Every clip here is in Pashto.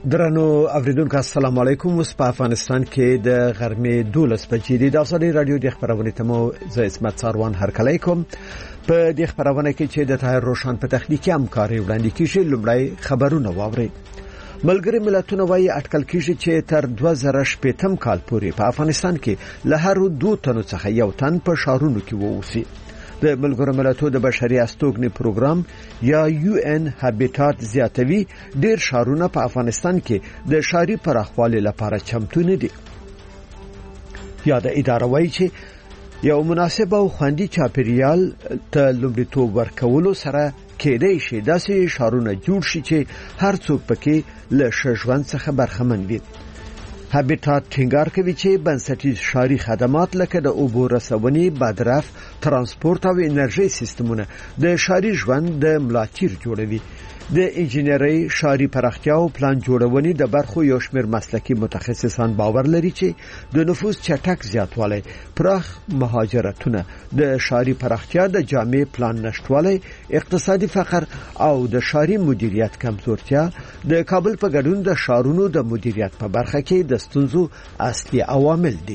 درنو اوریدونکو السلام علیکم. اوس په افغانستان کې د غرمې 12 بجې د ازادي رادیو د خبرونې تمو زه اسمت ساروان هرکلی کوم. په دې خبرونه کې چې د طاهر روشن په تخنیکی همکاري وړاندې کیږي لومړی خبرونه واوري. ملګری ملتونه وايي اټکل کیږي چې تر 2018 کال پورې په افغانستان کې له هر 2 تنو څخه یو تن په شهرونو کې ووسی. د ملګرو ملتونو د بشري استوګنې پروګرام یا UN هابیټات زیاتوي ډیر شهرونه په افغانستان کې د ښاري پراخوالي لپاره چمتو نه دي. یا د اداره وايي چې یو مناسب او خوندي چاپیریال ته لومړیتوب ورکولو سره کېدای شي داسې شهرونه جوړ شي چې هر څوک پکې له ښه ژوند څخه برخمن وي. هابیټات ټینګار کوي چې بنسټیز ښاري خدمات لکه د اوبو رسونې، بادرف، ترانسپورت او انرژي سیستمونه د ښاري ژوند د ملاتړ جوړوي. د انجینرۍ، ښاري پراختیا او پلان جوړونې د برخو یو شمېر مسلکي متخصصان باور لري چې د نفوس چټک زیاتوالی، پراخ مهاجرتونه، د ښاري پراختیا د جامع پلان نشټوالی، اقتصادي فقر او د ښاري مدیریت کمزورتیا د کابل په ګډون د ښارونو د مدیریت په برخه کې د ستونزو اصلي عوامل دي.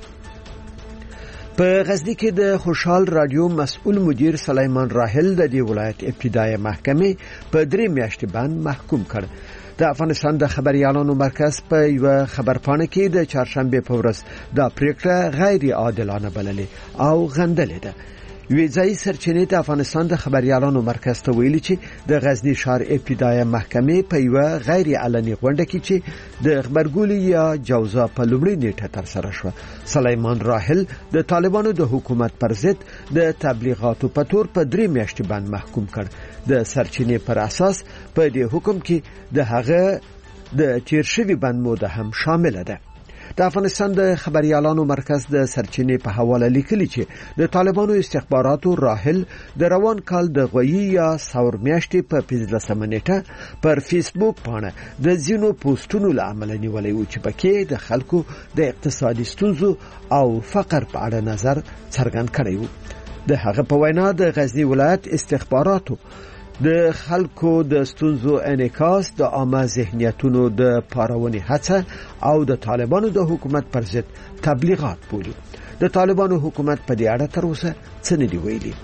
په غزنی کې د خوشحال رادیو مسؤل مدیر سلیمان راحل د دې ولایت ابتدایي محکمې په 3 میاشتې باندې محکوم کړ. د افغانستان د خبريالانو مرکز په یو خبرپاڼه کې د چهارشنبه په ورځ دا پریکړه غیر عادلانه بللې او غندلې ده. وی ځای سرچینې د افغانستان د خبريالانو مرکز ته ویلي چې د غزنی ښار ابتدایي محکمې په یو غیر علني غونډه کې چې د خبرګولۍ یا جوزا په لومړۍ نیټه تر سره شو، سلیمان راحل د طالبانو د حکومت پر ضد د تبلیغاتو په تور په 3 میاشتې باندې محکوم کړ. د سرچینې پر اساس په دې حکم کې د هغه د تیر شوی بند موده هم شامل ده. د افغانستان د خبريالانو مرکز د سرچینې په حواله لیکلي چې د طالبانو استخباراتو راحل د روان کال د غوي یا ثور میاشتې په 15 نیټه پر فیسبوک باندې د زینو پوسټونو لامل نیولې و چې پکې د خلکو د اقتصادي ستونزو او فقر په اړه نظر څرګند کړی و. د هغه په وینا د غزنی ولایت استخباراتو د خلکو د ستونزو انعکاس د عامه ذهنیتونو د پارونې هڅه او د طالبانو د حکومت پر ضد تبلیغات بولي. د طالبانو حکومت په دې اړه تر اوسه څه نه دی ویلي.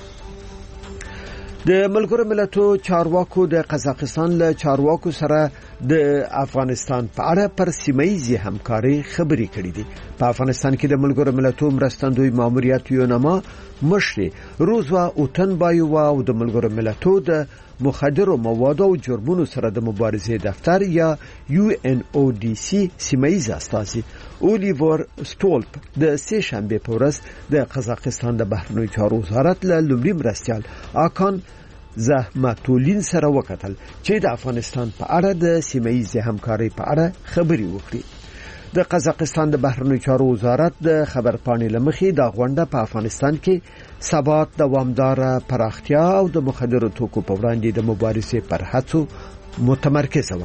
د ملګرو ملتونو چارواکو د قزاقستان له چارواکو سره د افغانستان په اړه پر سیمه‌ییزې همکاري خبرې کړې دي. په افغانستان کې د ملګرو ملتونو مرستندوی ماموریت یونما مشر روزوا اوتنبایو او د ملګرو ملتونو د مخدرو موادو او جرمونو سره د مبارزې دفتر یا UNODC سیمه‌ییز استازي اولیور سټولپ د سه شنبه په ورځ د قزاقستان د بهرنیو چارو وزارت له لومړي مرستیال آکان زحمتولین سره وکتل چې د افغانستان په اړه د سیمه‌ییز همکاري په اړه خبري وکړي. د قزاقستان د بهرنیو چارو وزارت د خبرپاڼې لمخې د غونډه په افغانستان کې ثبات، دوامدار پراختیا او د مخدرو توکو په وړاندې د مبارزې پر هڅو متمرکزه و.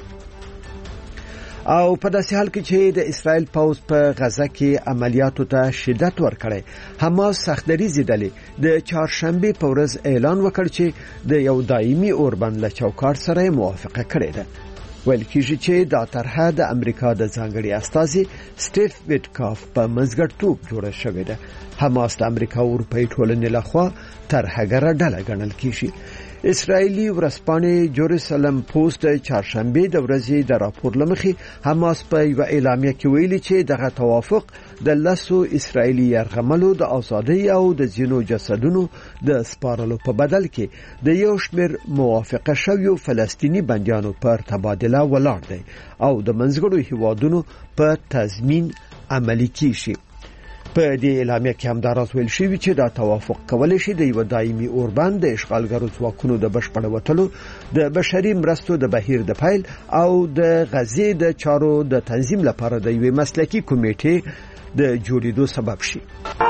او په داسې حال کې چې د اسرائیل پوځ په غزه کې عملیاتو ته شدت ورکړی، حماس سختدریزې ډلې د چهارشنبه په ورځ اعلان وکړ چې د یو دایمي اوربند له چوکاټ سره موافقه کړې ده. ویل کېږي چې دا طرحه د امریکا د ځانګړي استازي سټیف ویټکاف په منځګړیتوب جوړه شوې ده. حماس د امریکا او اروپאי ټولنې لخوا طرحګره ډله ګڼل کېږي. اسرائیلی ورځپاڼې جروسلم پوسټ د چهارشنبه د ورځې د راپور لمخې حماس په یو اعلامیه کې ویلي چې دغه توافق د لسو اسرائیلی یرغملو د ازادۍ او د ځینو جسدونو د سپارلو په بدل کې د یو شمېر موافقه شویو فلسطینی بندیانو پر تبادله ولاړ دی او د منځګړو هیوادونو په تضمین عملي کیږي. په دې اعلامیه کې هم دا راز ویل شوی چې دا توافق کولای شي د یو دایمي اوربند د اشغالګرو ځواکونو د بشپړ وټلو، د بشري مرستو د بهیر د پیل او د غزې د چارو د تنظیم لپاره د یوې مسلکي کمیټې د جوړېدو سبب شي.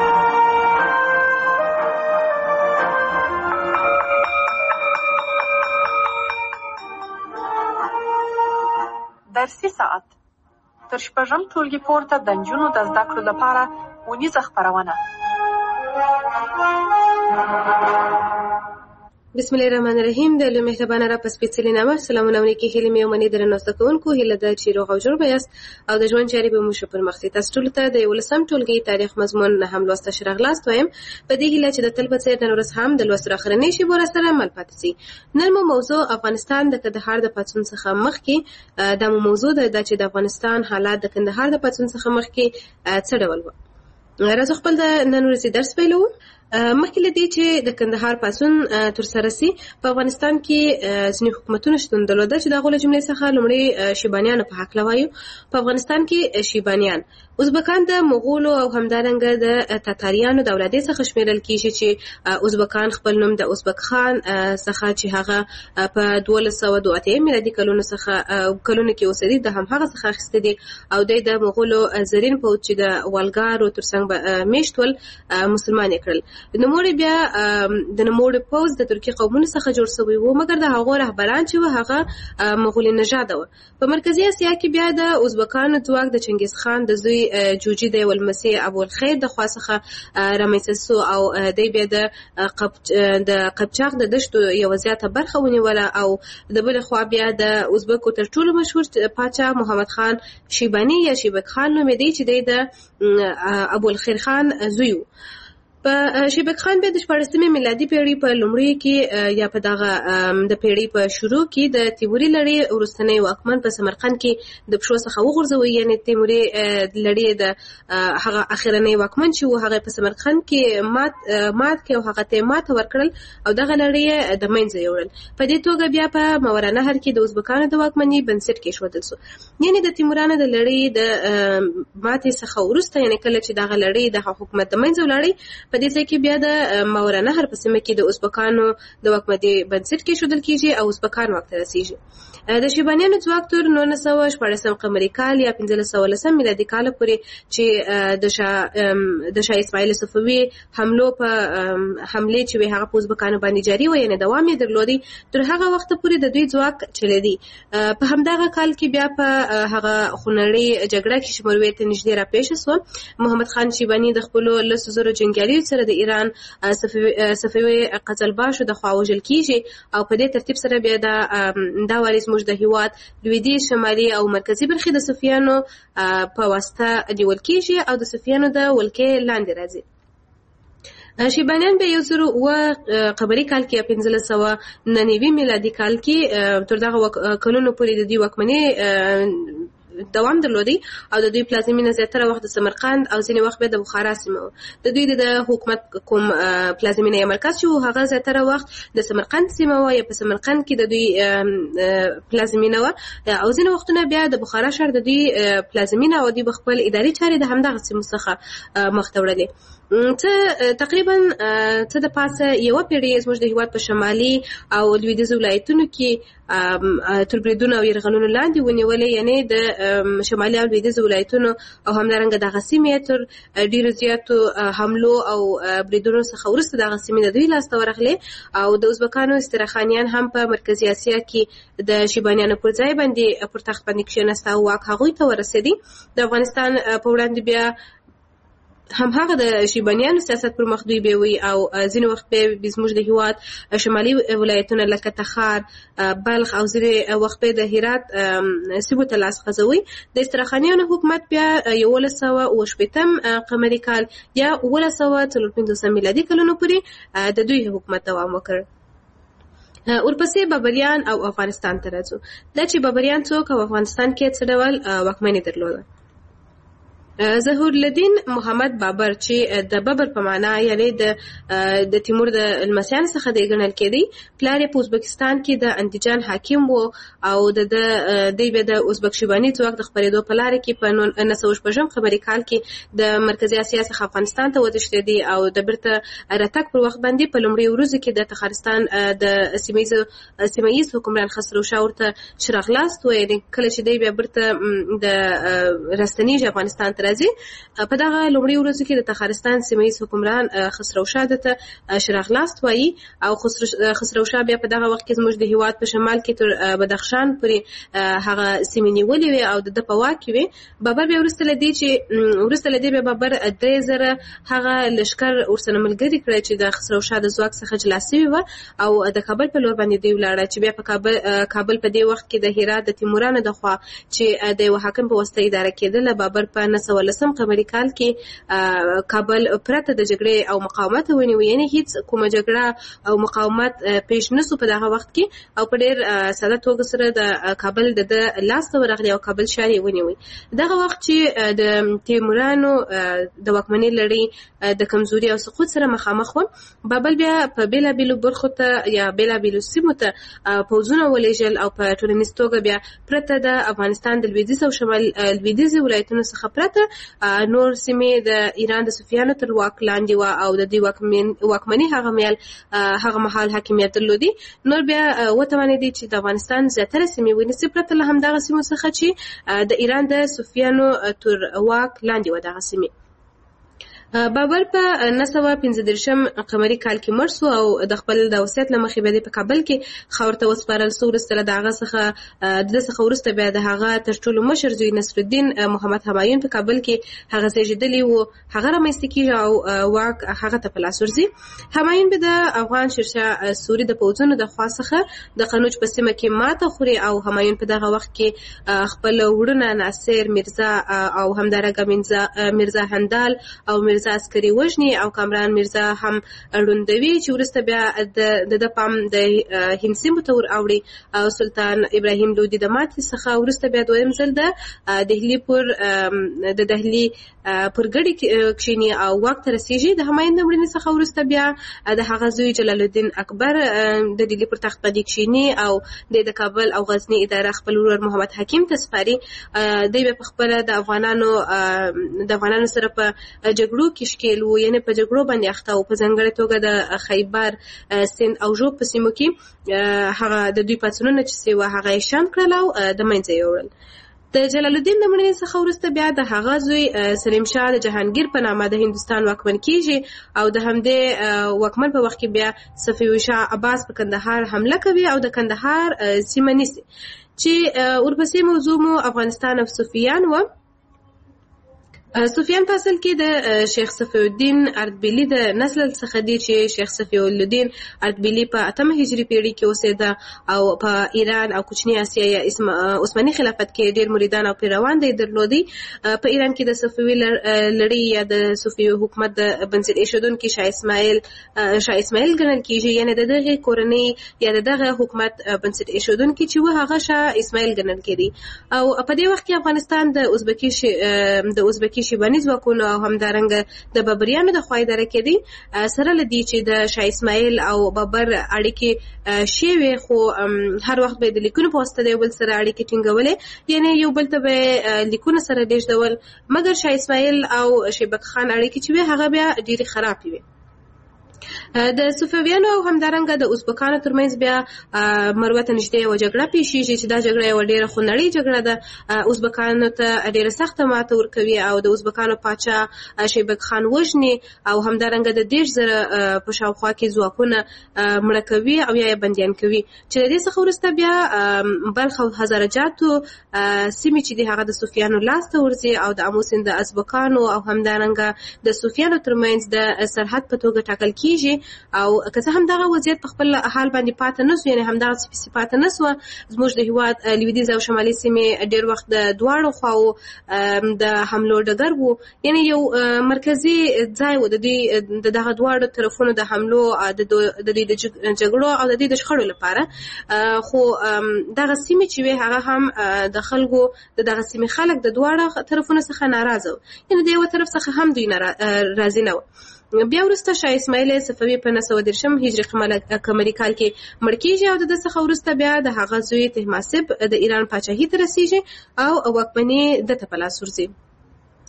درسي ساعت تر شپږم ټولګي پورته د نجونو د زده کړو لپاره ونیزه خپرونه. بسم الله الرحمن الرحیم. د لوی مهربانه را په سپېڅلي نامه سلامونه ونکي هیلې مې ومنې درنو زده کوونکو هیله ده چې روغ او جوړ به یاست او د ژوند چارې به مو ښه پرمخ ځي. تاسو ټولو ته د 11م ټولګي تاریخ مضمون نه هم لوسته ښه راغلاست وایم په دې هیله چې د تل په څېر نن ورځ هم د لوستلو اخرنۍ شیبو راسره مل پاتې سي. نن مو موضوع افغانستان د کندهار د پاڅون څخه مخکې دا مو موضوع ده چې د افغانستان حالات د کندهار د پاڅون څخه مخکې څه ډول وو. راځو خپل د نن ورځې درس پیلوو. مخکې له دې چې د کندهار پاڅون ترسره سي په افغانستان کې ځینې حکومتونه شتون درلوده چې د هغو له جملې څخه لومړی شیبانیانو په هکله وایو. په افغانستان کې شیبانیان ازبکان د مغولو او همدارنګه د تاتاریانو د اولادې څخه شمیرل کیږي چې ازبکان خپل نوم د ازبک خان څخه چې هغه په 1282 میلادي کلونو کې اوسېدی د همهغه څخه اخیسته دي او د مغولو زرین پوځ چې د والګارو ترڅنګ میشتول مسلمان کړل. د نوموړي بیا د نوموړي پوځ د ترکي قومونو څخه جوړ شوی و مګر د هغو رهبران چې و هغه مغولي نژاده و. په مرکزي اسیا کې بیا د ازبکانو ځواک د چنګیز خان د زوی جوجي د ولمسي ابو الخیر د خوا څخه رامنځته سو او دی بیا د قبچاق د دشتو یو زیاته برخه ونیوله او د بل خوا بیا د ازبکو تر ټولو مشهور پاچا محمد خان شیبانی یا شیبک خان نومېدی چې د ابو الخیر خان زوی و. په شیبک خان بیا د 14مې میلادي پیړۍ په لومړیو کې یا په دغه د پیړۍ په شروع کې د تیموري لړۍ وروستنی واکمن په سمرقند کې د پښو څخه وغورځوي. یعنی تیموري لړۍ د هغه اخرنی واکمن چې و هغه په سمرقند کې مات کې او هغه ته ماته ورکړل او دغه لړۍ د منځه یوړل. په دې توګه بیا په ماورانهر کې د ازبکانو د واکمنۍ بنسټ کېښودل شو. یعنی د تیمورانو د لړۍ د ماتې څخه وروسته یعنی کله چې دغه لړۍ د حکومت د منځه ولاړی په دې ځای کې بیا د ماورانهر په سیمه کې د ازبکانو د واکمنۍ بنسټ کېښودل کېږي او ازبکان واک ته رسېږي. د شیبانیانو ځواک تر 1914 قمري کال یا 1510 میلادي کال پورې چې د شاه اسماعیل صفوي حملې چې هغه په ازبکانو باندې جاري و یعنی دوام یې درلودي تر هغه وخت پورې د دوی ځواک چلیدي. په همدغه کال کې بیا په هغه خونړۍ جګړه کې چې مروې ته نږدې راپېښه سوه محمد خان شیباني د خپلو 100,000 جنګیالیو سره د ایران صفوي قزلباشو د خوا وژل کیږي او په دې ترتیب سره بیا دا وارث موږ د هیواد لویدیځ شمالي او مرکزي برخې د صفویانو په واسطه نیول کیږي او د صفویانو د ولکې لاندې راځي. شیبانیان به 1009 قمري کال کې 1599 میلادي کال کې تر دغه کلونو پورې د دې واکمنۍ دوام درلودي او د دوی پلازمینه زیاتره وخت د سمرقند او ځینې وخت به د بخارا سیمه و. د دوی د حکومت کوم پلازمینه یا مرکز چې هغه زیاتره وخت د سمرقند سیمه و یا په سمرقند کې د دوی پلازمینه و او ځینې وختونه بیا د بخارا ښار د دوی پلازمینه او دوی خپل اداري چارې د همدغه سیمو څخه مخ ته وړلې. تقریبا څه د پاسه یوه پیړۍ زموږ د هیواد په شمالي او لویدیځ ولایتونو کې تر بریدونو او یرغلونو لاندې ونیولې. یعنی د شمالي او لویدیځ ولایتونو او همدارنګه دغه سیمې تر ډېرو زیاتو حملو او بریدونو څخه وروسته دغه سیمې د دوی لاسته ورغلې او د ازبکانو استراخانیان هم په مرکزي اسیا کې د شیبانیانو پر ځای باندې پر تخت باندې کښېناسته او واک هغوی ته ورسېدی. د افغانستان په وړاندې بیا هم هغه د شیبانیانو سیاست پر مخ دوی بیوي او ځینې وخت به زموږ د هیواد شمالي ولایتونه لکه تخار بلخ او ځینې وخت به د هرات سیمو ته لاس غځوي. د استراخانیانو حکومت بیا 1180 قمري کال یا 1154 میلادي کلونو پورې د دوی حکومت دوام وکړ. ورپسې بابریان او افغانستان ته راځو. دا چې بابریان څوک او افغانستان کې څه ډول واکمني درلوده. ظهور الدین محمد بابر چې د بابر په معنا یعنی د تیمور د لمسیانو څخه دی ګڼل کېدی. پلار یې په ازبکستان کې د اندیجان حاکم و او د بیا د ازبک شیباني ځواک د خپرېدو په لاره کې په 1906 قمري کال کې د مرکزي اسیا څخه افغانستان ته وتښتېدی او د بیرته راتګ پر وخت باندې په لومړي ورځو کې د تخارستان د سیمه ییز حکمران خسرو شاه ورته چراغ لاست و. یعنې کله چې دی بیا بیرته د راستنیږي افغانستان ته راځي. په دغه لومړي ورځو کې د تخارستان سیمه‌یز حکمران خسرو شاه ته شراغلاست وایي او خسرو شاه بیا په دغه وخت کې زموږ د هیواد په شمال کې تر بدخشان پورې هغه سیمې نیولې وې او د په واک کې وې. بابر بیا وروسته لدې بیا بابر 3000 هغه لشکر ورسره ملګري کړی چې د خسرو شاه د ځواک څخه جلا شوی و او د کابل په لور باندې دی ولاړه چې بیا په کابل په دې وخت کې د هرات د تیمورانو د خوا چې د یو حاکم په واسطه اداره کېدل. بابر په 1910 قمري کال کې کابل پرته د جګړې او مقاومت ونیو، یعنی هیڅ کومه جګړه او مقاومت پیش نسو په دغه وخت کې او په ډېر ساده توګه سره د کابل د لاس ته ورغلی او کابل ښار یې ونیوی. دغه وخت چې د تیمورانو د واکمنۍ لړۍ د کمزوري او سقوط سره مخامخ و، بابل بیا په بیلابیلو برخو ته یا بیلابیلو سیمو ته پوځونه ولېږل او په ټولنیز توګه بیا پرته د افغانستان د لویدیځ او شمال لویدیځ ولایتونو څخه پرته نور سیمې د ایران د صفویانو تر واک لاندې و او د دې واکمنۍ هغه مهال حاکمیت درلودي. نور بیا وتوانېدي چې د افغانستان زیاتره سیمې ونیسي پرته له همدغه سیمو څخه چې د ایران د صفویانو تر واک لاندې و دغه سیمې. بابر په 1915 قمري کال کې مړ شو او د خپل د وصیت له مخې به په کابل کې خاور ته وسپارل شو. وروسته له دغه څخه وروسته بیا د هغه تر ټولو مشر زوی نصرالدین محمد همایون په کابل کې هغه زیږېدلی و، هغه رامنځته کېږي او واک هغه ته په لاس ورځي. همایون به د افغان شیرشاه سوري د پوځونو د خوا څخه د قنوج په سیمه کې ماته خوري او همایون په دغه وخت کې خپل وروڼه ناصر میرزا او همدارنګه میرزا هندال او میرزا عسکري وژني او کامران میرزا هم ړوندوي چې وروسته بیا د پام د هند سیمو ته ور اوړي او سلطان ابراهیم لودي د ماتې څخه وروسته بیا دویم ځل د دهلي پر ګډي کښیني او واک ته رسیږي. د همایون د مړینې څخه وروسته بیا د هغه زوی جلال الدین اکبر د دهلي پر تخت باندې کښیني او د کابل او غزنی اداره خپل ورور محمد حکیم ته سپاري. دوی په خپل د افغانانو سره په جګړو کې ښکېل وو، یعنی په جګړو باندې اخته وو. په ځانګړې توګه د خیبر، سند او ژوب په سیمو کې هغه د دوی پاڅونونه چې سوه هغه یې شنډ کړل او د منځه یې وړل. د جلال الدین د مړینې څخه وروسته بیا د هغه زوی سلیم شاه د جهانګیر په نامه د هندوستان واکمن کیږي او د همدې واکمن په وخت کې بیا صفوي شاه عباس په کندهار حمله کوي او د کندهار سیمه نیسي چې ورپسې موضوع مو افغانستان او صفویان و. صفویان په اصل کې د شیخ صفی الدین اردبیلي د نسل څخه دي چې شیخ صفی الدین اردبیلي په 8 هجري پیړۍ کې اوسېده او په ایران او کوچنی اسیا یا عثماني خلافت کې ډېر مریدان او پیروان دي درلودي. په ایران کې د صفوي لړۍ یا د صفوي حکومت د بنسټ ایښودونکي شاه اسماعیل ګڼل کېږي، یعنی د دغه کورنۍ یا دغه حکومت بنسټ ایښودونکي چې و هغه شاه اسماعیل ګڼل کېدی. او په دې وخت کې افغانستان د ازبکي شیباني ځواکونو او همدارنګه د بابریانو د خوا اداره کېدی. سره له دې چې د شاه اسماعیل او بابر اړیکې شوې، خو هر وخت به د لیکونو په واسطه د یو بل سره اړیکې ټینګولې، یعنی یو بل ته به لیکونه سره لیږدول. مګر شاه اسماعیل او شیبک خان اړیکې چې وې هغه بیا ډېرې خرابې وې. د صفویانو او همدارنګه د ازبکانو ترمنځ بیا مروه ته نږدې یوه جګړه پیښیږي چې دا جګړه یوه ډېره خونړۍ جګړه ده. ازبکانو ته ډېره سخته ماته ورکوي او د ازبکانو پاچا شیبک خان وژني او همدارنګه د 10,000 په شاوخوا کې ځواکونه مړه کوي او یا یې بندیان کوي چې د دې څخه وروسته بیا بلخ او هزارجاتو سیمې چې د هغه د صفویانو لاس ته ورځي او د امو سیند د ازبکانو او همدارنګه د صفویانو ترمنځ د سرحد په توګه ټاکل کیږي. او که څه هم دغه وضعیت په خپل حال باندې پاتې نه سو، یعنی همدغه سپیسي پاتې نه سوه. زموږ د هېواد لویدیځ او شمالي سیمې ډېر وخت د دواړو خواو د حملو ډګر و، یعنی یو مرکزي ځای و د دوی د دغه دواړو طرفونو د حملو د دوی د جګړو او د دوی د شخړو لپاره. خو دغه سیمې چې وې هغه هم د خلکو دغه سیمې خلک د دواړو طرفونو څخه ناراضه و، یعنی د یوه طرف څخه هم دوی راضي نه و. بیا وروسته شاه اسماعیل صفوي په 913 هجري قمري کال کې مړ کېږي او د ده څخه وروسته بیا د هغه زوی طهماسب د ایران پاچاهي ته رسیږي او واکمني ده ته په لاس ورځي.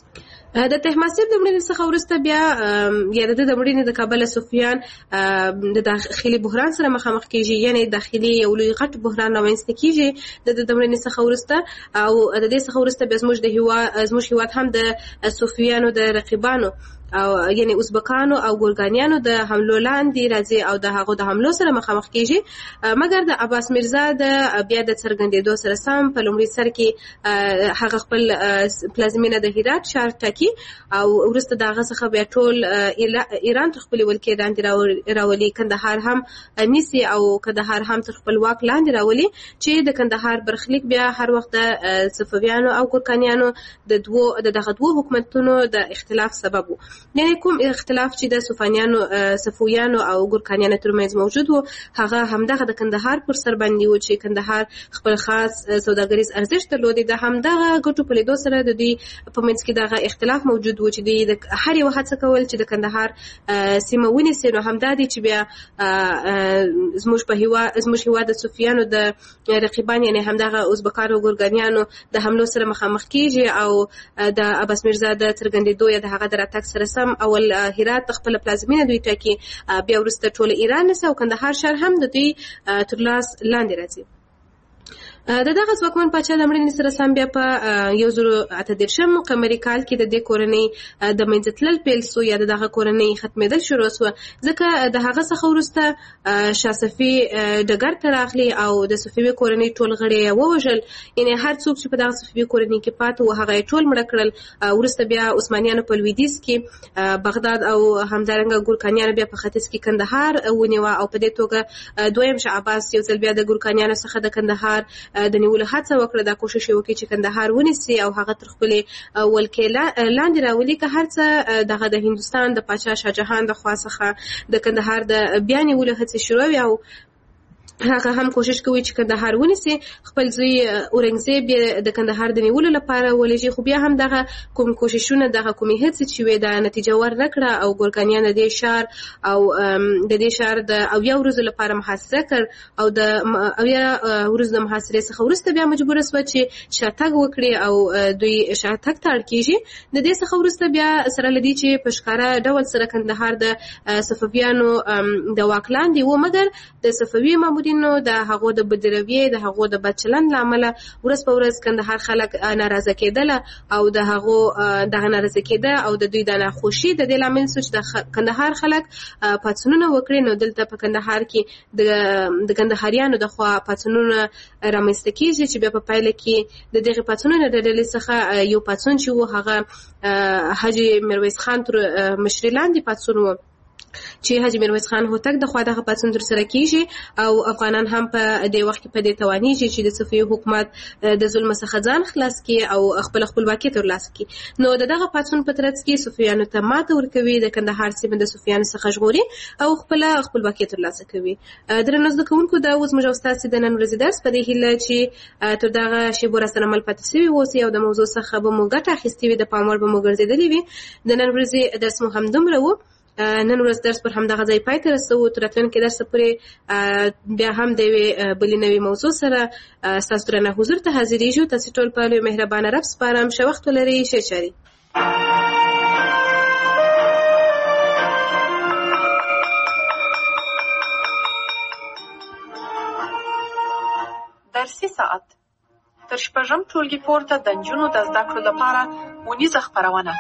د طهماسب د مړینې څخه وروسته بیا یا د مړینې د کابل سفیان د داخلي بحران سره مخامخ کیږي، یعنی داخلي یو لوی غټ بحران رامنځته کیږي د مړینې څخه وروسته. او د دې څخه وروسته بیا زموږ هیواد هم د صوفیانو د رقیبانو او یعنی ازبکانو او ګورګانیانو د حملو لاندې راځي او د هغو د حملو سره مخامخ کیږي. مګر د عباس میرزا د بیا د څرګندېدو سره سم په لومړي سر کې هغه خپل پلازمینه د هرات ښار ټاکي او وروسته د هغه څخه بیا ټول ایران تر خپلې ولکې لاندې راولي، کندهار هم نیسي او کندهار هم تر خپل واک لاندې راولي، چې د کندهار برخلیک بیا هر وخت د صفویانو او ګورکانیانو دغه دوه حکومتونو د اختلاف سبب و. یعنی کوم اختلاف چې د صفویانو او ګورکانیانو ترمنځ موجود و، هغه همدغه د کندهار پر سر باندې و چې کندهار خپل خاص سوداګریز ارزښت درلود. د همدغه ګټو په لیدو سره د دوی په منځ کې دغه اختلاف موجود و چې دوی د هر یو هڅه کول چې د کندهار سیمه ونیسي. نو همدا دی چې بیا زموږ هیواد د صوفیانو د رقیبان یعنی همدغه ازبکانو او ګورګانیانو د حملو سره مخامخ کیږي او د عباس میرزا د څرګندېدو یا د هغه د راتګ سره سم اول هرات خپل پلازمینه دوی ټاکي، بیا وروسته ټول ایران نیسي او کندهار ښار هم د دوی تر لاس لاندې راځي. دغه ځواکمن پاچا د مړینې سره سم بیا په 1938 قمري کال کې د دې کورنۍ د منځه تلل پیل سو یا دغه کورنۍ ختمېدل شروع سو، ځکه د هغه څخه وروسته شاه صفي ډګر ته راغلی او د صفوي کورنۍ ټول غړي یې ووژل. یعنی هر څوک چې په دغه صفوي کورنۍ کې پاتې و هغه یې ټول مړه کړل. وروسته بیا عثمانیانو په لویدیځ کې بغداد او همدارنګه ګورکانیانو بیا په ختیځ کې کندهار ونیوه او په دې توګه دویم شاه عباس یو ځل بیا د ګورکانیانو څخه د کندهار د نیولو هڅه وکړه، دا کوشش وکړي چې کندهار ونیسي او هغه تر خپلې ولکې لاندې راولي. که هر څه دغه د هندوستان د پاچا شاه جهان د خوا څخه د کندهار د بیا نیولو هڅې شروع وي او هغه هم کوشش کوي چې کندهار ونیسي. خپل زوی اورنګزیب د کندهار د نیولو لپاره ولېږي، خو بیا هم دغه کوم کوششونه دغه کومې هڅې چې وې د نتیجه ور نه کړه او ګورکانیان د دې ښار او د دې ښار د اویا ورځو لپاره محاصره کړ او د اویا ورځو د محاصرې څخه وروسته بیا مجبوره سوه چې شاتګ وکړي او دوی شاتګ ته اړ کېږي. د دې څخه وروسته بیا سره له دې چې په ښکاره ډول سره کندهار د صفویانو د واک لاندې و، مګر د صفوي مامورینو د هغو د بدرویې د هغو د بد چلند له امله ورځ په ورځ کندهار خلک ناراضه کېدل او د هغو دغه ناراضه کېده او د دوی د ناخوشي د دې لامل شو چې د کندهار خلک پاڅونونه وکړي. نو دلته په کندهار کې د کندهاریانو د خوا پاڅونونه رامنځته کېږي چې بیا په پایله کې د دغې پاڅونونو د ډلې څخه یو پاڅون چې و هغه حاجي میرویس خان تر مشرۍ لاندې پاڅون و چې حاجي میرویس خان هوتک د خوا دغه پاڅون ترسره کیږي او افغانان هم په دې وخت کې په دې توانیږي چې د صفوي حکومت د ظلم څخه ځان خلاص کړي او خپل خپلواکي ترلاسه کړي. نو دغه پاڅون په ترڅ کې صفویانو ته ماته ورکوي، د کندهار سیمه د صفویانو څخه ژغوري او خپل خپلواکي ترلاسه کوي. درنو زده کوونکو دا اوس موږ ستاسو د نن ورځې درس په دې هیله چې تر دغه شیبو را سره مل پاتې شوي اوسئ او د موضوع څخه به مو ګټه اخیستې وي، د پام وړ به مو ګرځېدلې وي. د نن ورځې درس مو همدومره و. نن ورځ درس پر همدغه ځای پای ته رسوو. تر راتلونکي درس پورې بیا هم د یوې بلې نوې موضوع سره ستاسو درنه حضور ته حاضرېږو. تاسې ټول په لوی مهربانه رب سپارم. ښه وخت ولرئ. ښه چارې. درسي ساعت تر شپږم ټولګي پورته د نجونو د زده کړو لپاره ونیزه خپرونه.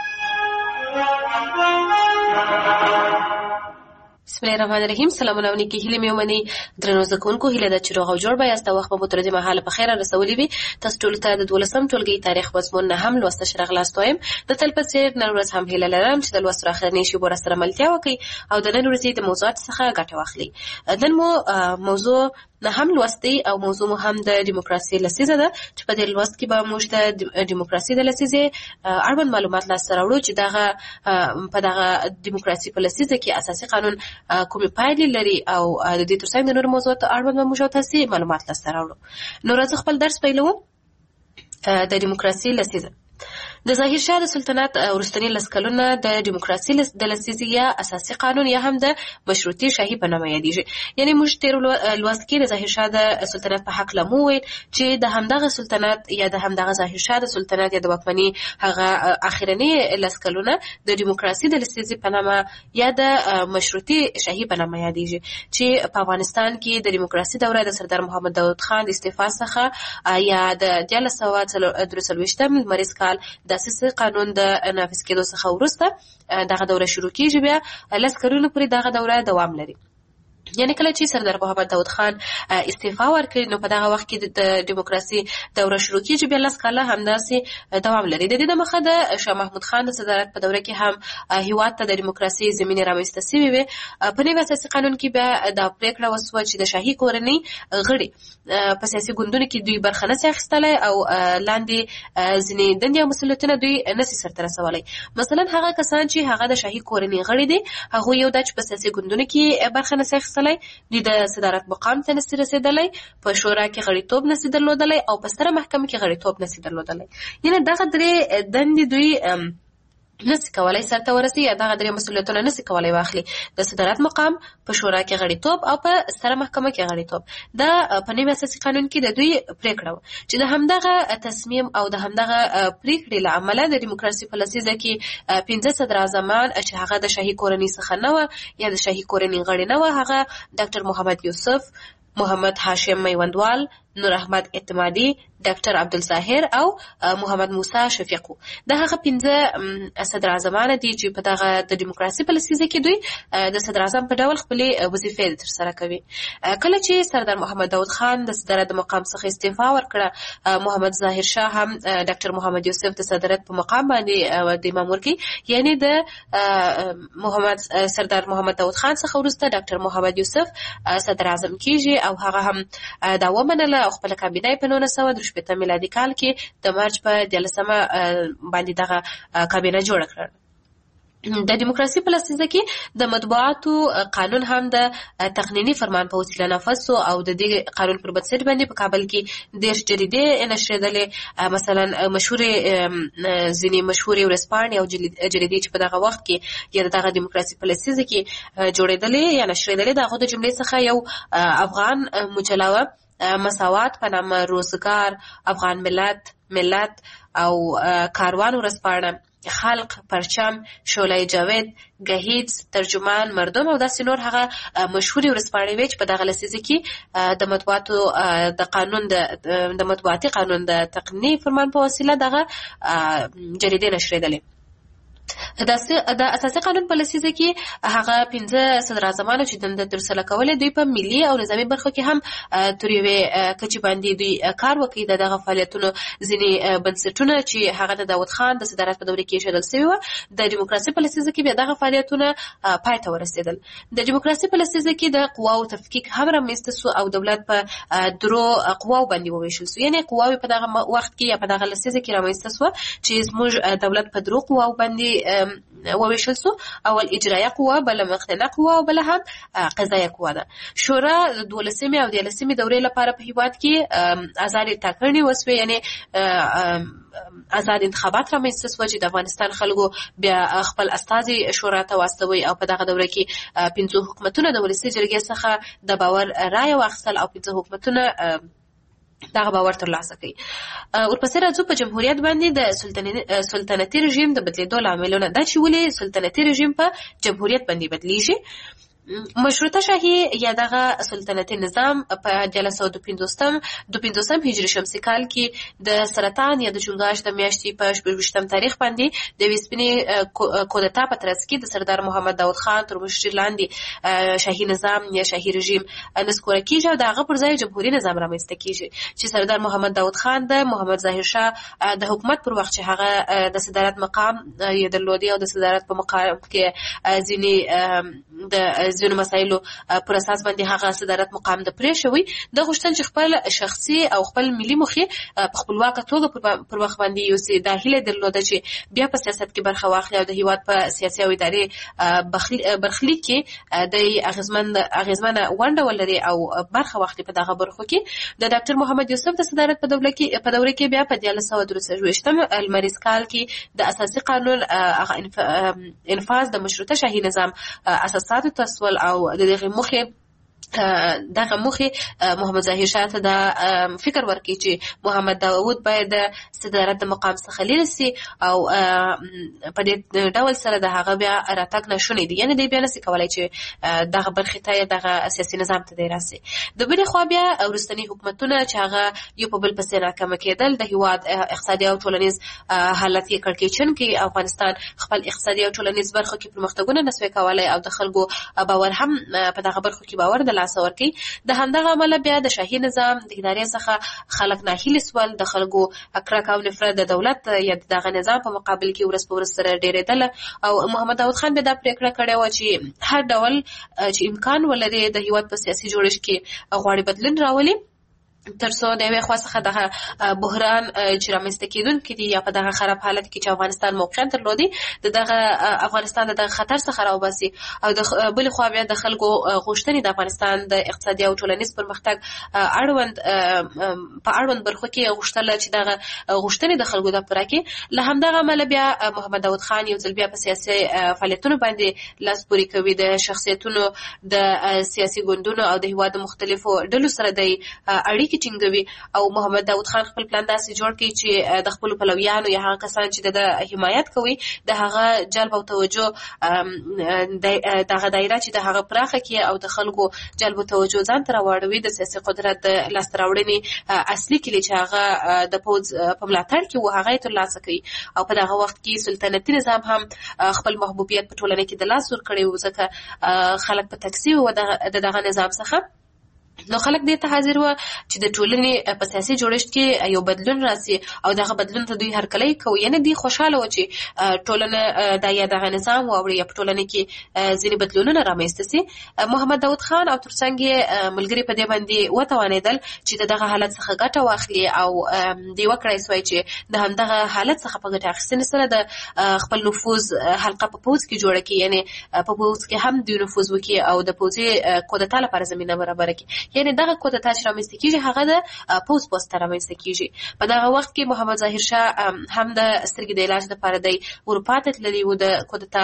بسم الله الرحمن الرحیم. سلامونه او نیکي هیلې مې ومنئ. درنو زده کوونکو، هیله ده چې روغ او جوړ به یاست او وخت به مو تر دې مهاله په خیره رسولی وي. تاسو ټولو ته د 12م ټولګي تاریخ مضمون نه هم لوسته راغلاست وایم. د تل په څېر نن ورځ هم هیله لرم چې د لوستو اخرنۍ شیبو را سره ملتیا وکړئ او د نن ورځې د موضوعاتو څخه ګټه واخلئ. نن مو موضوع نه هم لوستي او موضوع مو هم د دیموکراسي لسیزه ده چې په دې لوست کې به موږ د دیموکراسي د لسیزې اړوند معلومات لاسته راوړو چې په دغه دیموکراسي په لسیزه کې اساسي قانون کومې پایلې لري او د دې ترڅنګ د نورو موضوعاتو اړوند به موږ تاسو معلومات لاسته راوړو. نو راځو خپل درس پیلوو. د دیموکراسي لسیزه د ظاهر شاه د سلطنت وروستنی لس کلونه د دیموکراسي د لسیزې یا اساسي قانون یا هم د مشروطي شاهي په نامه یادېږي. یعنی موږ تیر لوست کې د ظاهر شاه د سلطنت په حق لمو ویل چې د همدغه سلطنت یا د همدغه ظاهر شاه د سلطنت یا د واکمنۍ هغه اخرنی لس کلونه د دیموکراسي د لسیزې په نامه یا د مشروطي شاهي په نامه یادېږي چې په افغانستان کې د دیموکراسي دوره د سردار محمد داود خان د استعفا څخه یا د 1943 لمریز کال د اساسي قانون د نافذ کېدو څخه وروسته دغه دوره شروع کیږي. بیا لس کلونو پورې دغه دوره دوام لري. یعنی کله چې سردار محمد داود خان استعفا ورکړي نو په دغه وخت کې د دیموکراسي دوره شروع کیږي. بیا لس کاله همداسې دوام لري. د دې د مخه د شاه محمود خان د صدارت په دوره کې هم هیواد ته د دیموکراسي زمینې رامنځته شوې وې. په نوي اساسي قانون کې بیا دا پریکړه وسوه چې د شاهي کورنۍ غړي په سیاسي ګوندونو کې دوی برخه نشي اخیستلی او لاندې ځینې دندې او مسؤلیتونه دوی نشي سرته رسولی. مثلا هغه کسان چې هغه د شاهي کورنۍ غړي دي هغوی یو دا چې په سیاسي ګوندونو کې برخه نشي اخیستلی، دوی د صدارت مقام ته نشي رسېدلی، په شورا کې غړیتوب نشي درلودلی او په ستره محکمه کې غړیتوب نشي درلودلی. یعنی دغه درې دندې دوی نشي کولای سرته ورسي یا دغه درې مسؤلیتونه نشي کولای واخلي، د صدارت مقام، په شورا کې غړیتوب او په ستره محکمه کې غړیتوب. دا په نوي اساسي قانون کې د دوی پریکړه وه چې د همدغه تصمیم او د همدغه پریکړې له امله د دیموکراسي په لسیزه کې 15 صدراعظمان چې هغه د شاهي کورنۍ څخه نه وه یا د شاهي کورنۍ غړي نه وه، هغه ډاکټر محمد یوسف، محمد هاشم میوندوال، نور احمد اعتمادي، ډاکټر عبدالظاهر او محمد موسی شفیق. دا هغه 15 صدراعظمان دي چې په دغه د دیموکراسي په لسیزه کې دوی د صدراعظم په ډول خپلې وظیفې ترسره کوي. کله چې سردار محمد داود خان د صدارت مقام څخه استعفا ورکړه، محمد ظاهر شاه هم ډاکټر محمد یوسف د صدارت په مقام باندې د مامور کې، یعنی د سردار محمد داود خان څخه وروسته ډاکټر محمد یوسف صدراعظم کیږي او هغه هم دا ومنله او خپل کابینه په 1923 میلادي کال کې د مارچ په 13 باندې دغه کابینه جوړه کړه. د دیموکراسي په لسیزه کې د مطبوعاتو قانون هم د تقنیني فرمان په وسیله نافذ شو او د دې قانون پر بنسټ باندې په کابل کې 10 جریدې نشریدلې. مثلا ځینې مشهورې ورځپاڼې او جریدې چې په دغه وخت کې یا دغه دیموکراسي په لسیزه کې جوړېدلې یا نشریدلې، دغه د جملې څخه یو افغان مجله مساوات په نامه، روزګار، افغان ملت او کاروان ورځپاڼه، خلق، پرچم، شعله جاوید، گهیز، ترجمان، مردم او داسې نور هغه مشهوري ورځپاڼې وې چې په دغه لسیزه کې د مطبوعاتو د قانون د مطبوعاتي قانون د تقنیني فرمان په وسیله دغه جریدې نشریدلې. د اساسي قانون په لسیزه کې هغه 15 صدراعظمانو چې دنده ترسره کولې دوی په ملي او نظامي برخو کې هم تر یوې کچې باندې دوی کار وکړي. دغه فعالیتونو ځینې بنسټونه چې هغه د داود خان د صدارت په دوره کې ایښودل سوي وو، د دیموکراسي په لسیزه کې بیا دغه فعالیتونه پای ته ورسېدل. د دیموکراسي په لسیزه کې د قواو تفکیک هم رامنځته سو او دولت په درو قواو باندې وویشل سو. یعنی قواوې په دغه وخت کې یا په دغه لسیزه کې رامنځته سو چې زموږ دولت په درو قواو باندې وویشل سو. اول اجرایه قوه، بل مخننه قوه او بل هم قضایه قوه ده. شورا د 12 او 13 دورې لپاره په هیواد کې آزاد ټاکنې وسوې، یعنی آزاد انتخابات رامنځته شو چې د افغانستان خلکو بیا خپل استازي شورا ته واستوي او په دغه دوره کې 15 حکومتونه د ولسي جرګې څخه د باور رایه واخیستل او 15 حکومتونه دغه باور ترلاسه کوي. ورپسې راځو په جمهوریت باندې د سلطنتي رژیم د بدلیدو لاملونه. دا چې ولې سلطنتي رژیم په جمهوریت باندې بدلیږي؟ مشروطه شاهي یا دغه سلطنتي نظام په 1952 هجري شمسي کال کې د سرطان یا د چنګاش د میاشتې په 28 تاریخ باندې د وسپنې کودتا په ترڅ کې د سردار محمد داود خان تر مشرۍ لاندې شاهي نظام یا شاهي رژیم نسکوره کیږي او دغه پر ځای جمهوریت نظام رامنځته کیږي چې سردار محمد داود خان د محمد ظاهر شاه د حکومت پر وخت چې هغه د صدارت مقام یې درلودي او د صدارت په مقام کې ځینې د ځینو مسایلو پر اساس باندې هغه صدارت مقام د پرې شوی د غوښتل چې خپل شخصي او خپل ملي مخې په خپلواک توګه پر وخت باندې یوسي د هیله درلوده چې بیا په سیاست کې برخه واخلي او د هیواد په سیاسي او اداري برخلیک کې د اغیزمنه ونډه ولري او برخه واخلي په دغه برخو کې د ډاکټر محمد یوسف د صدارت په دوره کې بیا په 1963 المریز کال کې د اساسي قانون انفاذ د مشروطه شاهي نظام اساسات تسول او دغه مخه محمد ظاهر شاه ته د فکر ورکړي چې محمد داوود باید صدارت د مقام څخه لري سي او په دې ډول سره د هغه بیا راتګ نشونی دی یعنی دی بیا نسي کولای چې دغه برخه ته دغه سیاسي نظام ته دی راسي د بل خو بیا ورستنی حکومتونه چې هغه یو په بل پسې راکمه کېدل د هیواد اقتصادي او ټولنیز حالت یې کړکېچن کې افغانستان خپل اقتصادي او ټولنیز برخه کې پرمختګونه نسوي کولای او د خلکو باور هم په دغه برخه کې باور د لاس ورکي د همدغه عمل بیا د شاهي نظام د ادارې څخه خلک ناهیل سول د خلکو اکرک او نفرت د دولت یا دغه نظام په مقابل کې ورس په ورس سره ډېرېدل او محمد داود خان به دا پریکړه کړې و چې هر ډول چې امکان ولري د هیواد په سیاسي جوړښت کې غواړي بدلون راولي ترڅو د یوې خوا څخه دغه بحران چې رامنځته کېدونکی دی یا په دغه خراب حالت کې چې افغانستان موقعیت درلودي دغه افغانستان دغه خطر څخه راوباسي او د بل خوا بیا د خلکو غوښتنې د افغانستان د اقتصادي او ټولنیز پرمختګ په اړوند برخو کې غوښتل چې دغه غوښتنې د خلکو د پوره کې له همدغه عمله بیا محمد داود خان یو ځل بیا په سیاسي فعالیتونو باندې لاس پورې کوي د شخصیتونو د سیاسي ګوندونو او د هیواد مختلفو ډلو سره د اړیکې ټینګوي او محمد داود خان خپل پلان داسې جوړ کړي چې د خپل پلویانو یا هغه کسان چې د حمایت کوي د هغه جلب او توجه دغه دایره چې د هغه پراخه کې او د خلکو جلب او توجه ځان ته راوړوي د سیاسي قدرت د لاسته راوړنې اصلي کلی چې هغه د پوز په ملاتړ کې و هغه ترلاسه کوي او په دغه وخت کې سلطنتي نظام هم خپل محبوبیت په ټولنه کې د لاس ور کړی و ځکه خلک په تکسي و دغه نظام څخه نو خلک دې ته حاضر و چې د ټولنې په سیاسي جوړښت کې یو بدلون راسي او دغه بدلون ته دوی هرکلی کوي یعنی دوی خوشاله و چې ټولنه د یا دغه نظام واوړي یا په ټولنه کې ځینې بدلونونه رامنځته سي محمد داود خان او ترڅنګ یې ملګري په دې باندې وتوانېدل چې دغه حالت څخه ګټه واخلي او دوی وکړای سوی چې د همدغه حالت څخه په ګټه اخیستنې سره د خپل نفوذ حلقه په پوځ کې جوړه کړي یعنی په پوځ کې هم دوی نفوذ وکړي او د پوځي کودتا لپاره زمینه برابره کړي یعنی دغه کودتا چې رامنځته کیږي هغه د پوز پوسټ رامنځته کیږي په دغه وخت کې محمد ظاهر شاه هم د سترګې د علاج لپاره د اروپا ته تللی و د کودتا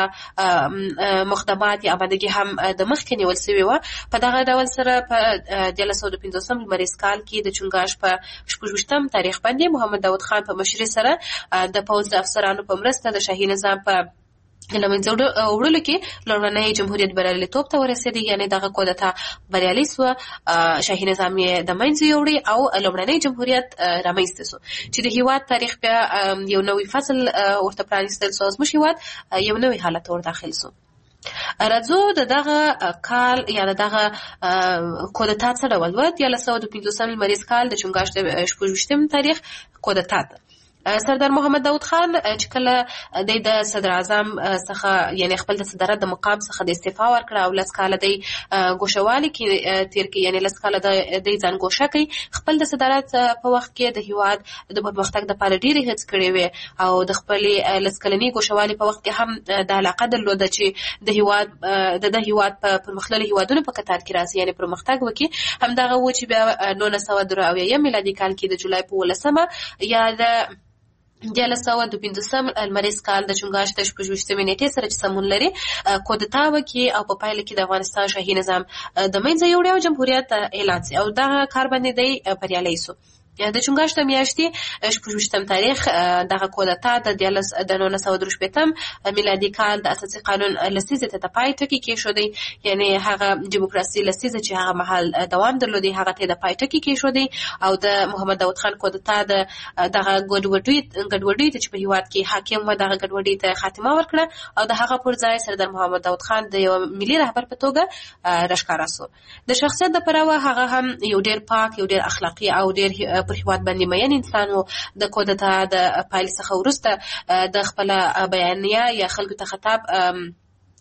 مقدمات یا آمادګي هم د مخکې نیول شوی و په دغه ډول سره په 1950 لمریز کال کې د چنګاش په 28 تاریخ باندې محمد داود خان په مشرۍ سره د پوز د افسرانو په مرسته د شاهي نظام په لمنځه وړلو کې لومړنی جمهوریت بریالیتوب ته ورسېدی یعنی دغه کودتا بریالي سوه شاهي نظام یې د منځه یوړی او لومړنی جمهوریت رامنځته سو چې د هیواد تاریخ بیا یو نوی فصل ورته پرانیستل سو زموږ هیواد یو نوی حالت ور داخل سو راځو دغه کال یا دغه کودتا څه ډول و 1950 لمریز کال د چنګاش د 28 تاریخ کودتا سردار محمد داود خان چې کله د صدر اعظم څخه یعنی خپل د صدارت د مقام څخه د استعفا ورکړه او لس کاله د ګوښوالي کې تیر کې یعنی لس کاله د ځان ګوښه کوي خپل د صدارت په وخت کې د هیواد د پرمختګ د لپاره ډېرې هڅې کړې وې او د خپل لس کلنۍ ګوښوالي په وخت کې هم د علاقه درلوده چې د هیواد په پرمختللي هیوادونو په قطار کې راځي یعنی پرمختګ وکړي همدغه و چې بیا 1993 میلادي کال کې د جولای په 18 یا د 1950 المریز کال د چنګاش د 28 نیټې سره چې سمون لري کودتا وکړي او په پایله کې د افغانستان شاهي نظام د منځه یوړی او جمهوریت اعلان شي او دا کار باندې دی بریالی سو د چنګاش د میاشتې 28 تاریخ دغه کودتا د 1963 میلادي کال د اساسي قانون لسیزه ته پای ټکی کېښودی یعنی هغه دیموکراسي لسیزه چې هغه محل دوام درلودي هغه ته د پای ټکی کېښودی او د محمد داود خان کودتا دغه ګډوډي چې په هیواد کې حاکم و دغه ګډوډي ته خاتمه ورکړه او د هغه پر ځای سردار محمد داود خان د یو ملي رهبر په توګه راښکاره سو د شخصیت د پلوه هغه هم یو ډېر پاک یو ډېر اخلاقی او ډېر پر هیواد باندې مین انسان وو د کودتا د پایل څخه وروسته د خپل بیانیه یا خلکو ته خطاب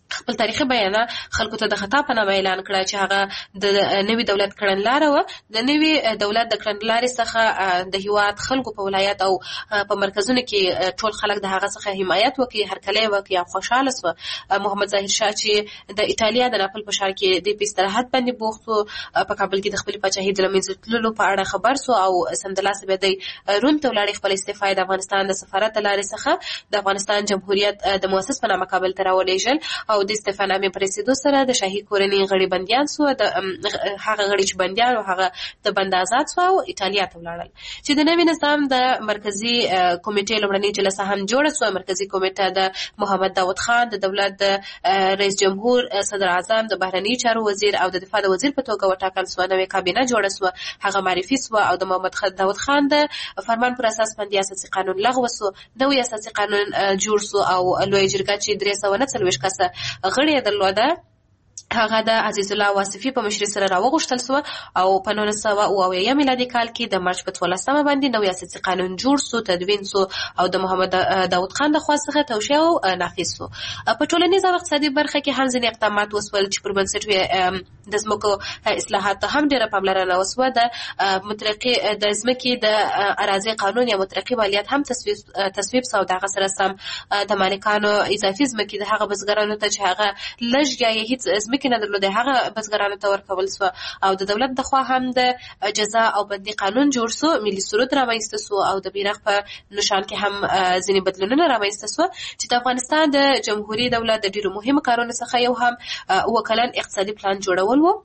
خپل تاریخي بیانه خلکو ته د خطا په نامه اعلان کړه چې هغه د نوي دولت کړنلاره وه. د نوي دولت د کړنلارې څخه د هیواد خلکو په ولایت او په مرکزونو کې ټول خلک د هغه څخه حمایت وکړي، هرکلی وکړي او خوشحاله سوه. محمد ظاهر شاه چې د ایټالیا د ناپل په ښار کې د په استراحت باندې بوخت و، په کابل کې د خپلې پاچاهۍ د له منځه تللو په اړه خبر سو او سمدلاسه بیا دی روم ته ولاړې. خپل استعفا د افغانستان د سفارت له لارې څخه د افغانستان جمهوریت د مؤسس په نامه کابل ته راولېږل او د استعفانامې په رسېدو سره د شاهي کورنۍ غړي بندیان سوه. د هغه غړي چې بندیان و هغه د بند آزاد سوه او ایټالیا ته ولاړل. چې د نوي نظام د مرکزي کمیټې لومړنۍ جلسه هم جوړه سوه. مرکزي کمیټه د محمد داود خان د دولت د رئیس جمهور، صدر اعظم، د بهرنیو چارو وزیر او د دفاع د وزیر په توګه وټاکل سوه. نوې کابینه جوړه سوه، هغه معرفي سوه او د محمد داود خان د فرمان پر اساس باندې اساسي قانون لغوه سو. نوی اساسي قانون جوړ سو او لویه جرګه چې 349 کسه غړي درلوده هغه د عزیز الله واصفي په مشرۍ سره راوغوښتل سوه او په 1970 میلادي کال کې د مارچ په 14 باندې نوی اساسي قانون جوړ سو، تدوین سو او د محمد داود خان د خوا څخه توشیح او نافذ سو. په ټولنیز او اقتصادي برخه کې هم ځینې اقدامات وسول چې پر بنسټ د ځمکو اصلاحات هم ډېره پاملرنه وسوه. د مطلقې د ځمکې د اراضي قانون یا مطلقې مالیات هم تصویب سو. د هغه سره سم د مالکانو اضافي ځمکې د هغه بزګرانو ته چې هغه لږ یا هیڅ ځمکې نه درلودې هغه بزګرانو ته ورکول سوه او د دولت د خوا هم د جزا او بندي قانون جوړ سو. ملي سرود رامنځته سو او د بیرغ په نشان کې هم ځینې بدلونونه رامنځته سوه چې د افغانستان د جمهوریت دولت د ډېرو مهمو کارونو څخه یو هم 9 کلن اقتصادي پلان جوړول و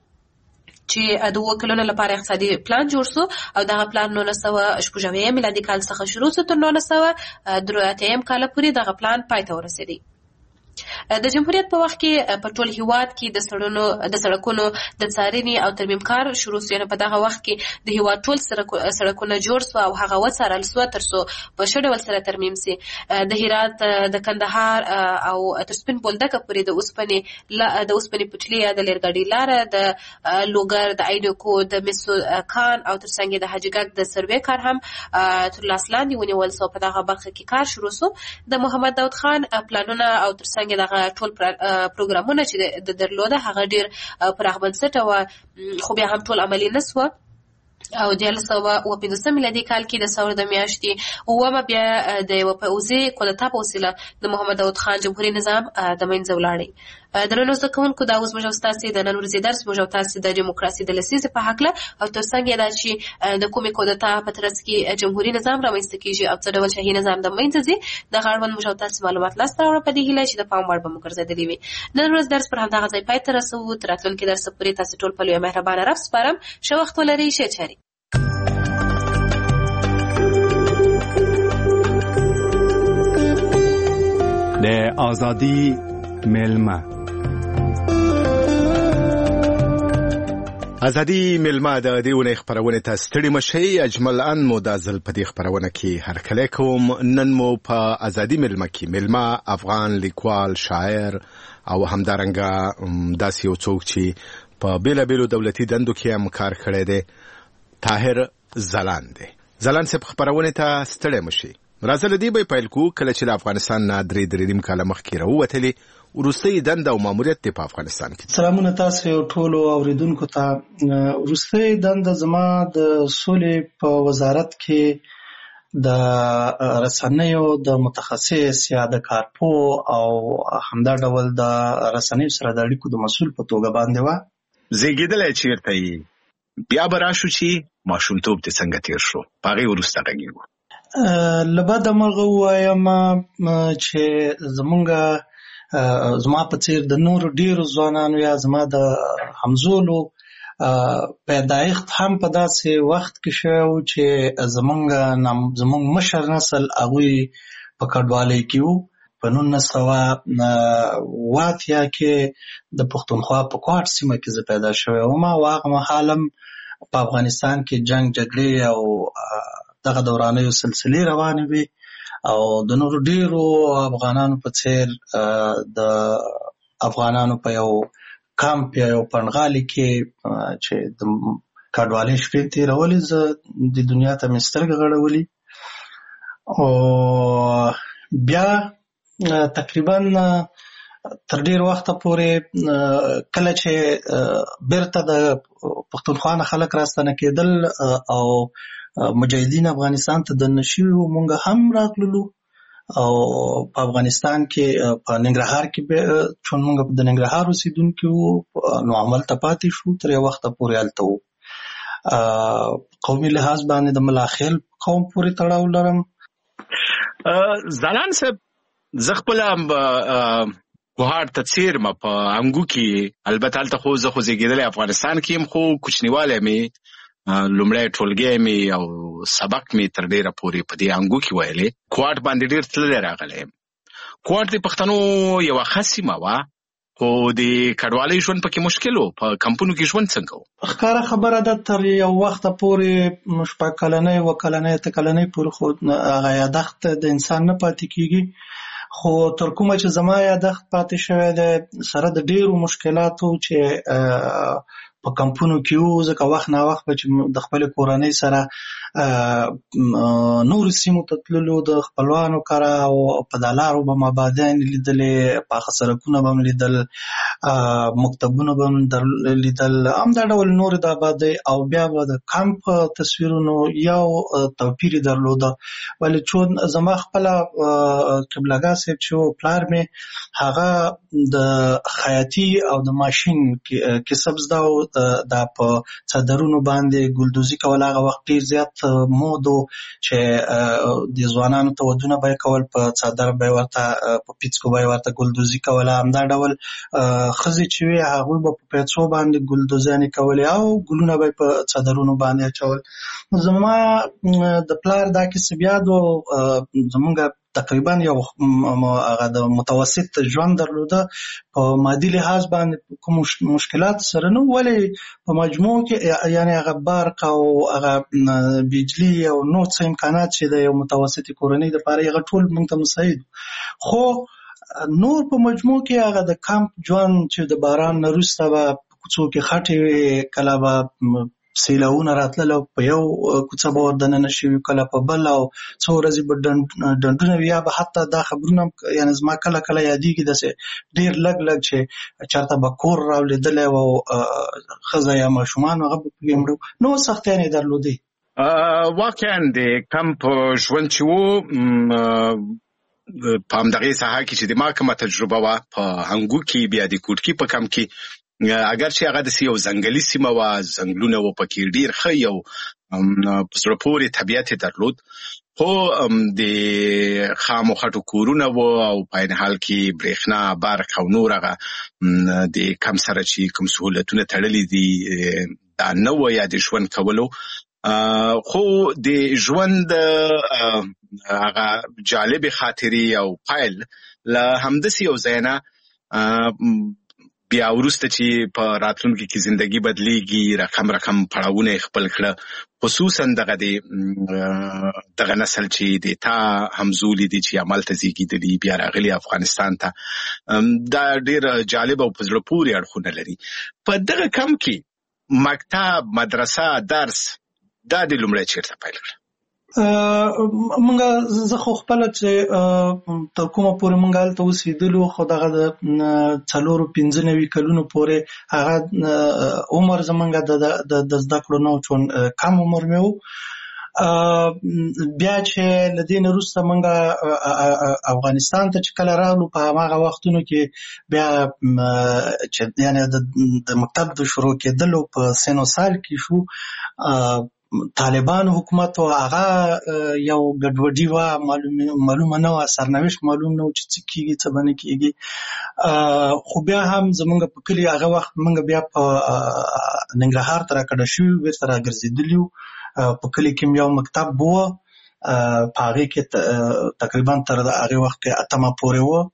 چې د 9 کلونو لپاره اقتصادي پلان جوړ سو او دغه پلان 1986 میلادي کال څخه شروع سو تر 1983 کال پورې دغه پلان پای ته ورسېدی. د جمهوریت په وخت کې په ټول هیواد کې د سړکونو د څارنې او ترمیم کار شروع سو. په دغه وخت کې د هیواد ټول سړکونه جوړ سو او هغه وڅارل سو تر څو په ښه ډول سره ترمیم سي. د هرات، د کندهار او تر سپین بولدکه پورې د اوسپنې پټلۍ یا د لرګاډي لاره، د لوګر، د ایډوکو، د مسو کان او ترڅنګ د حاجي ګک د سروې کار هم تر لاس لاندې ونیول سو. په دغه برخه کې کار شروع سو. د محمد داود خان پلانونه او ترڅنګ دغه ټول پروګرامونه چې د درلوده هغه ډېر پراخ بنسټه وه خو بیا هم ټول عملي نه سوه او 1915 میلادي کال کې د ثور د میاشتې 9 بیا د یوه پوځي کودتا په وسیله د محمد داود خان جمهوري نظام د منځه ولاړی. درنو زده کوونکو، دا اوس موږ او ستاسې د نن ورځې درس موږ او تاسې د ډیموکراسي د لسیزې په هکله او ترڅنګ یې دا چې د کومې کودتا په ترڅ کې جمهوري نظام رامنځته کیږي او څه ډول شاهي نظام د منځه ځي، دغه اړوند موږ او تاسې معلومات لاسته راوړو په دې هیله چې د پام وړ به مو ګرځېدلي وي. نن ورځ درس پر همدغه ځای پای ته رسوو. تر راتلونکي درسه پورې تاسې ټول په لویه مهربانه رب سپارم. ښه وخت ولرئ. ښه چارې. د آزادی ملما ازادي ملما د دې ونې خبرونه ته ستړي مشي. اجمل ان مو د ځل په دې خبرونه کې هرکلی کوم. نن مو په ازادي ملما کې ملما افغان لیکوال، شاعر او همدارنګه داسې یو څوک چې په بیلابیلو دولتي دندو کې هم کار کړی دی، طاهر ځلاند دی. ځلاند صاحب خبرونه ته ستړي مشي. راځه له دې به پیل کو. کله چې د افغانستان نه 3 کاله مخکې راووتلې، وروستۍ دنده او ماموریت دی په افغانستان کې. سلامونه تاسو ټولو اوریدونکو ته. وروستۍ دنده زما د سولې په وزارت کې د رسنیو د متخصص یا د کارپوه او همدا ډول د رسنیو سره د اړیکو د مسؤل په توګه باندې و. زیږیدلی چیرته یې؟ بیا به راشو چې ماشومتوب دې څنګه تیر شو؟ په هغې وروسته غږیږو. له بده مرغه ووایم چې زما په څیر د نورو ډیرو ځوانانو یا زما د همزولو پیدایښت هم په داسې وخت کې شوی چې زمونږ مشر نسل هغوی په کډوالۍ کې وو. په 1980 کې د پښتونخوا په کوټ سیمه کې زه پیدا شوی وم او هغه مهال هم په افغانستان کې جنگ جګړې او دغه دورانیو سلسلې روانې وي او د نورو ډیرو افغانانو په څیر د افغانانو په یو کامپ یا یو پنډغالي کې چې د کډوالۍ شپې تېرولې، زه د دنیا ته مې سترګې غړولې او بیا تقریبا تر ډیر وخت پورې کله چې بیرته د پښتونخوا نه خلک راستنه کېدل او مجاهدین افغانستان ته د نشي مونږ هم راغلو او په افغانستان کې په ننګرهار کې چون مونږ د ننګرهار اوسیدونکو نو عمل ته پاتې شو تر یو وخت پورې هلته وو. قومي لحاظ باندې د ملاخیل قوم پورې تړاو لرم. ځلان صاحب زه خپله ګوهار ته څیرم په انګو کې، البته هلته خو زه خو زیږېدلی افغانستان کې یم، خو کوچنیوالی مې لومړی ټولګی مې او سبق مې تر ډېره پورې په دې انګو کې ویلې. کوټ باندې ډېر تللی راغلی یم. کوټ د پښتنو یوه ښه سیمه وه، خو د کډوالۍ ژوند پکې مشکل و. په کمپونو کې ژوند څنګه و؟ ښکاره خبره ده تر یو وخته پورې 6 کلنۍ 7 کلنۍ 8 کلنۍ پورې خو هغه یادښت د انسان نه پاتې کېږي، خو تر کومه چې زما یادښت پاتې شوی دی سره د ډېرو مشکلاتو چې په کمپونو کې وو، ځکه وخت نا وخت به چې د خپل کورنۍ سره نور سیمو ته تللو، د خپلوانو کره او په دلارو به مابادیان لیدلې، پاخه سړکونه به م لیدل، مکتبونه به م لیدل، همدا ډول نور د آبادۍ او بیا به د کمپ تصویرونو یو توپیر درلوده. ولې چون زما خپله قبلګاه صاحب چې و پلار مې هغه د خیاطي او د ماشین کسب زده و، دا په څادرونو باندې ګلدوزي کول. هغه وخت ډېر زیات مود و چې د ځوانانو ته ودونه به یې کول، په څادر به یې ورته په پیڅکو به یې ورته ګلدوزي کوله. همدا ډول ښځې چې وې هغوی به په پیڅو باندې ګلدوزیانې کولې او ګلونه به یې په څادرونو باندې اچول. زما د پلار دا کسب یاد و. زمونږ تقریبا یو هغه د متوسط ژوند درلوده، په مادي لحاظ باندې کوم مشکلات سره نه، ولې په مجموع کې یعنی هغه برق او هغه بجلی او نور څه امکانات چې د یو متوسطې کورنۍ دپاره هغه ټول موږ ته مساعد. خو نور په مجموع کې هغه د کمپ ژوند چې د باران نه وروسته به په کوڅو کې خټې وې، کله به سیلاونه راتلل او په یو کوڅه به ور دننه شوي، کله په بل، او څو ورځې به ډنډونه وي. یا به حتی دا خبرونه یعنې زما کله کله یادېږي داسې ډېر لږ چې چېرته به کور راولېدلی و او ښځه یا ماشومان هغه به پکې مړه، نو سختیانې یې درلودې. واقعا د کمپ ژوند چې و په همدغې ساحه کې چې د ما کومه تجربه وه په انګو کې، بیا د کوټکي په کمپ کې، اگر چې هغه داسې یو ځنګلي سیمه وه، ځنګلونه وو پکې، ډېر ښه یو په زړه پورې طبیعت یې درلود، خو د خامو خټو کورونه وو او په عین حال کې برېښنا، برق او نور هغه د کم سره چې کوم سهولتونه تړلي دي دا نه وه یا د ژوند کولو. خو د ژوند هغه جالبې خاطرې او پیل له همداسې یو ځای نه بیا وروسته چې په راتلونکي کې زندگی بدلیږي، رقم پړاوونه یې خپل کړه، خصوصا دغه نسل چې د تا همزولي دي چې عمل ته زیږېدلي بیا راغلي افغانستان ته، دا ډېر جالب او په زړه پورې اړخونه لري. په دغه کم کې مکتب، مدرسه، درس دا د لومړی چېرته پیل کړه؟ زه خو خپله چې تر کومه پورې مونږ هلته اوسېدلو، خو دغه د 4-5 کلونو پورې هغه عمر زمونږ د زده کړو نه و، چون کم عمر مې و. بیا چې له دې نه وروسته مونږ افغانستان ته چې کله راغلو، په هماغه وختونو کې بیا چې یعنې د مکتب د شروع کېدلو په سن و سال کې شو، طالبانو حکومت و، هغه یو ګډوډي وه، معلومه نه وه، سرنوشت معلوم نه و چې څه کېږي څه به نه کېږي. خو بیا هم زمونږ په کلي هغه وخت مونږ بیا په ننګرهار ته راکډه شوي، بېرته راګرځېدلي وو. په کلي کې یو مکتب و، په هغې کې تقریبا تر هغې وخت کې 8مه پورې و،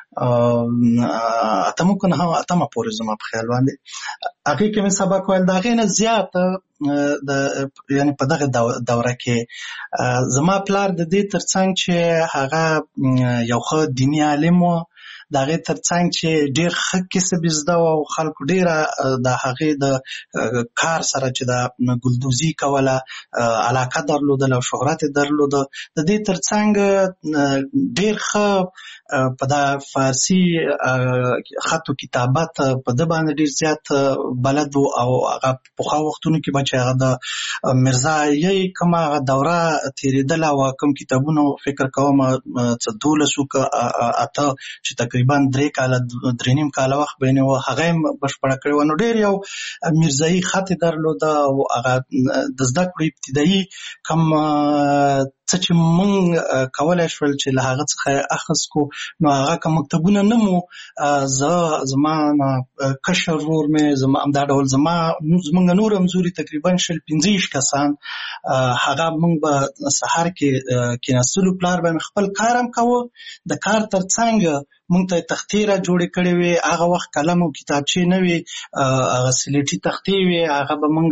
8مه که نه 8مه پورې زما په خیال باندې. هغې کې مې سبق ویل. د هغې نه زیات یعنې په دغه دوره کې زما پلار د دې تر څنګ چې هغه یو ښه دیني عالم و، د هغې ترڅنګ چې ډېر ښه کسب زده او خلکو ډېره د هغې د کار سره چې د ګلدوزي کوله علاقه درلودله او شهرت یې درلوده. د دې ترڅنګ ډېر ښه په د فارسي خط و کتابت په ده باندې ډېر زیات بلد و او هغه پخوا وختونو کې به چې هغه د میرزایي کومه هغه دوره تېرېدله او کوم کتابونه فکر کوم 12 که 8 چې تقریبا 3 کاله 3.5 کاله وخت به یې و هغه یې بشپړه کړې وه. نو ډېر یو میرزایي خط یې درلوده او هغه د زده کړو ابتدایي کوم څه چې موږ کولی شول چې له هغه څخه اخذ کو نو هغه که مکتبونه نه مو زما کشر ورور مې همدا ډول زمونږ نور همزوري تقریبا 15 کسان هغه موږ به سهار کې کېناستلو. پلار به مې خپل کار هم کوه، د کار ترڅنګ موږ ته تختې را جوړې کړې وې. هغه وخت قلم او کتابچې نه وې، هغه سلیټي تختې وې. هغه به موږ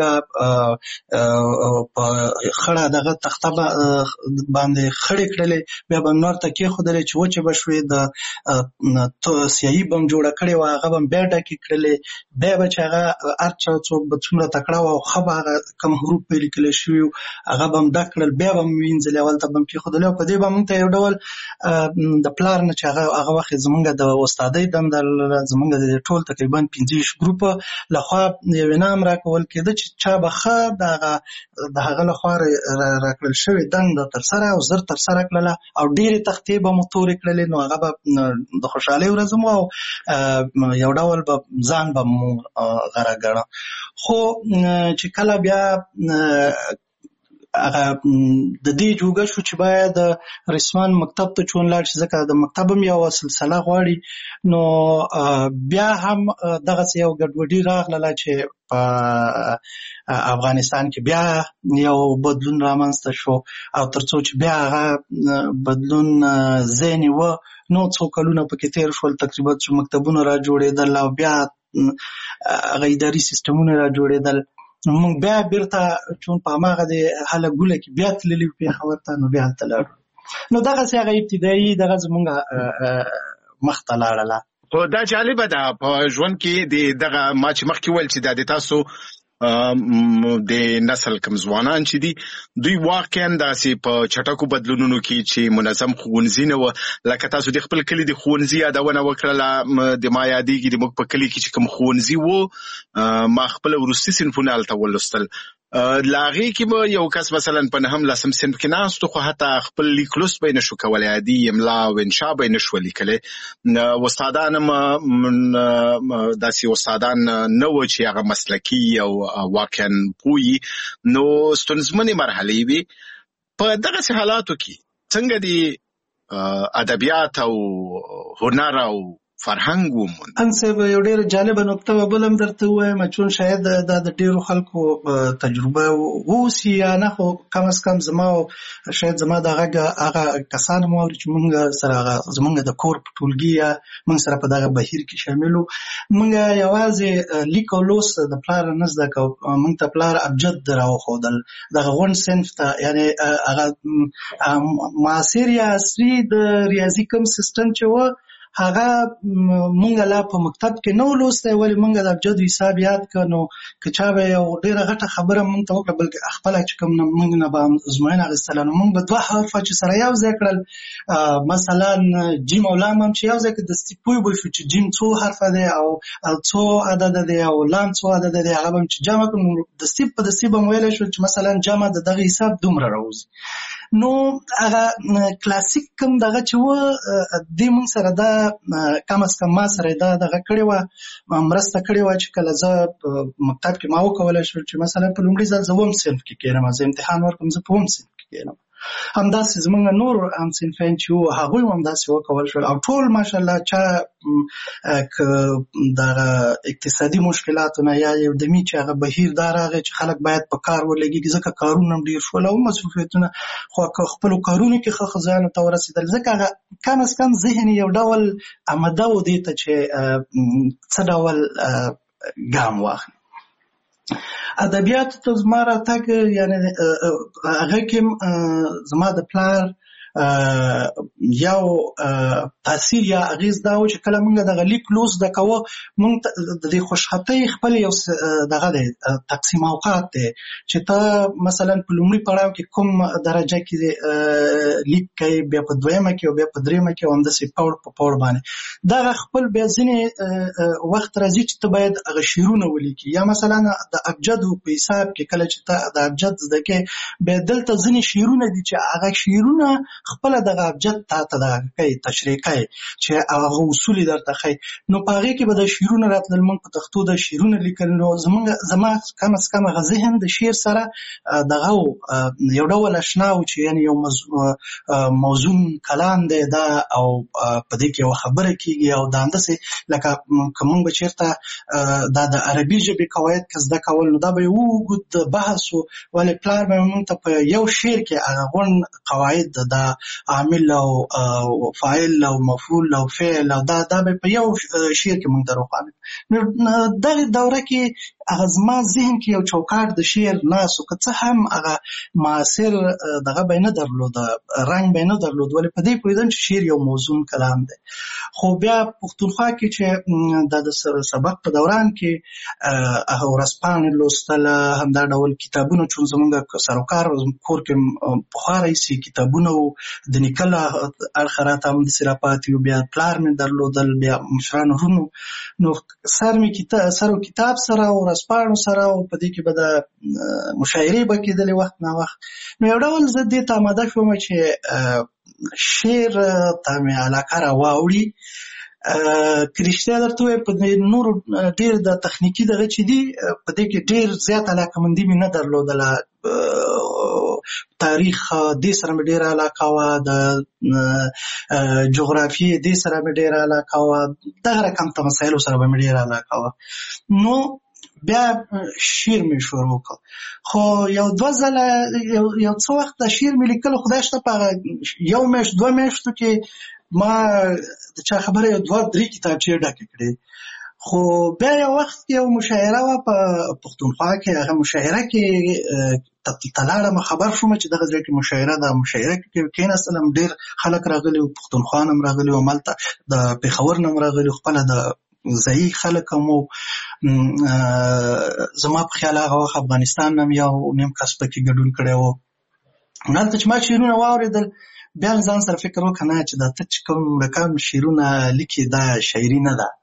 په خړه دغه تخته باندې خړې کړلې، بیا به نور ته کېښودلې چې وچې به شوې. د سیاهي به هم جوړه کړې وه، هغه به هم بیا ډکې کړلې. بیا به چې هغه هر چا څوک به څومره تکړه وه او ښه به هغه کوم حروف به یې لیکلی شوي وو هغه به هم ډک کړل، بیا به هم وینځلې، اول ته به هم کېښودلې. او په دې به موږ ته یو ډول د پلار نه چې هغه وخت زمونږ د استادۍ دنده زمونږ د ټول تقریبا 15 ګروپه لخوا یو انعام راکول کېده چې چا به ښه د هغه لخوا راکړل شوې دنده ترسره او زر ترسره کړله او ډېرې تختې به مو تورې کړلې. نو هغه به د خوشحالۍ ورځ مو او یو ډول به ځان به مو غره ګڼه. خو چې کله بیا هغه د دې جوګه شو چې باید رسمان مکتب ته چون لاړ شي، ځکه د مکتب هم یو سلسله غواړي. نو بیا هم دغسې یو ګډوډي راغله چې په افغانستان کې بیا یو بدلون رامنځته شو او تر څو چې بیا هغه بدلون ځای نیوه نو څو کلونه پکې تېر شول تقریبا چې مکتبونه را جوړېدل او بیا هغه اداري سیستمونه را جوړېدل. موږ بیا بیرته چون په هماغه د هله ګوله کې بیا تللي وو پېښور ته، نو بیا هلته لاړو. نو دغسې هغه ابتدایي دغه زمونږ مخته لاړله. خو دا جالبه ده په ژوند کې دغه ما چې مخکې ویل چې دا د تاسو د نسل کم ځوانان چې دي دوی واقعا داسې په چټکو بدلونونو کې چې منظم ښوونځي نه وه، لکه تاسو د خپل کلي د ښوونځي یادونه وکړله. د ما یادېږي د موږ په کلي کې چې کوم ښوونځي وو ما خپل وروستي صنفونه هلته ولوستل. له هغې کې به یو کس مثلا په 9 صنف کې ناست و خو حتی خپل لیک لوست به یې نه شو کولی، عادي املا او انشا به یې نه شوه لیکلی. استادان هم داسې استادان نه وو چې هغه مسلکي او واقعا پوهي. نو ستونزمنې مرحلې وي. په دغسې حالاتو کې څنګه د ادبیات او هنر او فرهنګ وموند؟ انصب یو ډېر جالبه نکته به بل هم درته ووایم، چون شاید دا د ډېرو خلکو تجربه واوسي یا نه، خو کم از کم زما شاید زما د هغه کسان هم واوري چې موږ سره زموږ د کور په ټولګي یا موږ سره په دغه بهیر کې شامل وو. موږ یوازې لیک او لوست د پلار نه زده کوو، موږ ته پلار ابجد راوښودل دغه غونډ صنف ته، یعنې هغه معاصر یا عصري د ریاضي کوم سیستم چې و هغه مونږ لا په مکتب کې نه ولوستی، ولې مونږ د ابجد حساب یاد کړ. نو که چا به یو ډېره غټه خبره مونږ ته وکړه بلکې خپله چې کوم مونږ نه به ازموینه اخیستله، نو مونږ به 2 حرفه چې سره یو ځای کړل، مثلا جیم او لام هم چې یو ځای کې دستي پوه به شو چې جیم څو حرفه دی او څو عدده دی او لام څو عدده دی، هغه به هم چې جمع کړو دستي په دستي به م ویلی شو چې مثلا جمع د دغه حساب دومره راوځي. نو هغه کلاسیک کوم دغه چې و دې مونږ سره دا کم از کم ما سره دا دغه کړې وه، مرسته کړې وه چې کله زه په مکتب کې ما وکولی شو چې مثلا په لومړي ځل زه 2 صنف کې کېنم، زه امتحان ورکوم زه په 2 صنف کې کېنم. همداسې زمونږ نور همصنفیان چې وو هغوی هم همداسې وکول شول او ټول ماشاءالله چا که دغه اقتصادي مشکلاتو نه یا یو دمي چې هغه بهیر دا راغی چې خلک باید په کار ولګېږي، ځکه کارونه هم ډېر شول او مصروفیتونه، خو که خپلو کارونو کې ښه ښځیانو ته ورسېدل، ځکه هغه کم از کم ذهن یو ډول آمده و دې ته چې څه ډول ګام واخلي. ادبیاتو ته زما راتګ یعنې هغه کې زما د پلار یو تاثیر یا اغیز دا و چې کله موږ دغه لیک لوست د کوو موږ د دې خوشحالۍ خپل یو دغه دی تقسیم اوقات دی چې ته مثلا په لومړي پړاو کې کوم درجه کې لیک کوي بیا په دویمه کې او بیا په دریمه کې او همداسې پوړ په پوړ باندې دغه خپل بیا ځینې وخت راځي چې ته باید هغه شعرونه ولیکي یا مثلا د ابجدو په حساب کې کله چې ته د ابجد زده کې بیا دلته ځینې شعرونه دي چې هغه شعرونه خپل دغه ابجد ته دغه کوي تشریح کوي چې هغه اصول درته ښیي نو په هغې کې به د شعرونه راتلل موږ په پښتو د شعرونه لیکل نو زما کم از کم هغه ذهن د شعر سره دغه یو ډول اشنا و چې یعنې یو موزون کلام دی دا او په دې کې یوه خبره کېږي او دا همداسې لکه که موږ به چېرته دا د عربي ژبې قواعد که زده کول نو دا به یو اوږد بحث و ولې پلار به موږ ته په یو شعر کې هغه غونډ قواعد د عامل او فاعل او مفعول او فعل او دا به په یو شعر کې موږ ته روښانه نو دغه دوره کې هغه زما ذهن کې یو چوکاټ د شعر ناست و که څه هم هغه معاصر دغه به یې نه درلود رنګ به یې نه درلود ولې په دې پوهېدم چې شعر یو موزون کلام دی خو بیا پښتونخوا کې چې د سبق په دوران کې هغه ورځپاڼې لوستل همدا ډول کتابونه چون زمونږ سروکار کور کې پخوا راهیسې کتابونه و د نیکه له اړخه راته همداسې راپاتې وو بیا پلار مې درلودل بیا مشرانو وروڼو نو سر و کتاب سره او ورځپاڼو سره او په دې کې به د مشاعرې به کېدلې وخت نا وخت نو یو ډول زه دې ته آماده شوم چې شعر ته مې علاقه راواوړي که رښتیا درته ووایم په نورو ډېر د تخنیکي دغه چې دي په دې کې ډېر زیات علاقهمندي مې نه درلودله تاریخ دې سره مې ډېره علاقه وه د جغرافیې دې سره مې ډېره علاقه وه دغه رقم ته مسایلو سره به مې ډېره علاقه وه نو بیا شعر مې شروع وکړ خو یو دوه ځله یو څه وخت د شعر مې لیکلو خدای شته په هغه یو میاشت دوه میاشتو کې ما د چا خبره یو دوه درې کتابچې ډکې کړې خو بیا یو وخت یو مشاعره وه په پښتونخوا کې هغه مشاعره کې ته لاړم خبر شوم چې دغه ځای کې مشاعره ده مشاعره کې کېناستلم ډېر خلک راغلي وو پښتونخوا نه هم راغلي وو هملته د پېښور نه هم راغلي وو خپله د ځایي خلک هم وو زما په خیال هغه وخت افغانستان نه هم یو نیم کس پکې ګډون کړی وو هلته چې ما شعرونه واورېدل بیا مې ځان سره فکر وکړه نه چې دا ته چې کوم رقم شعرونه لیکي دا شاعري نه ده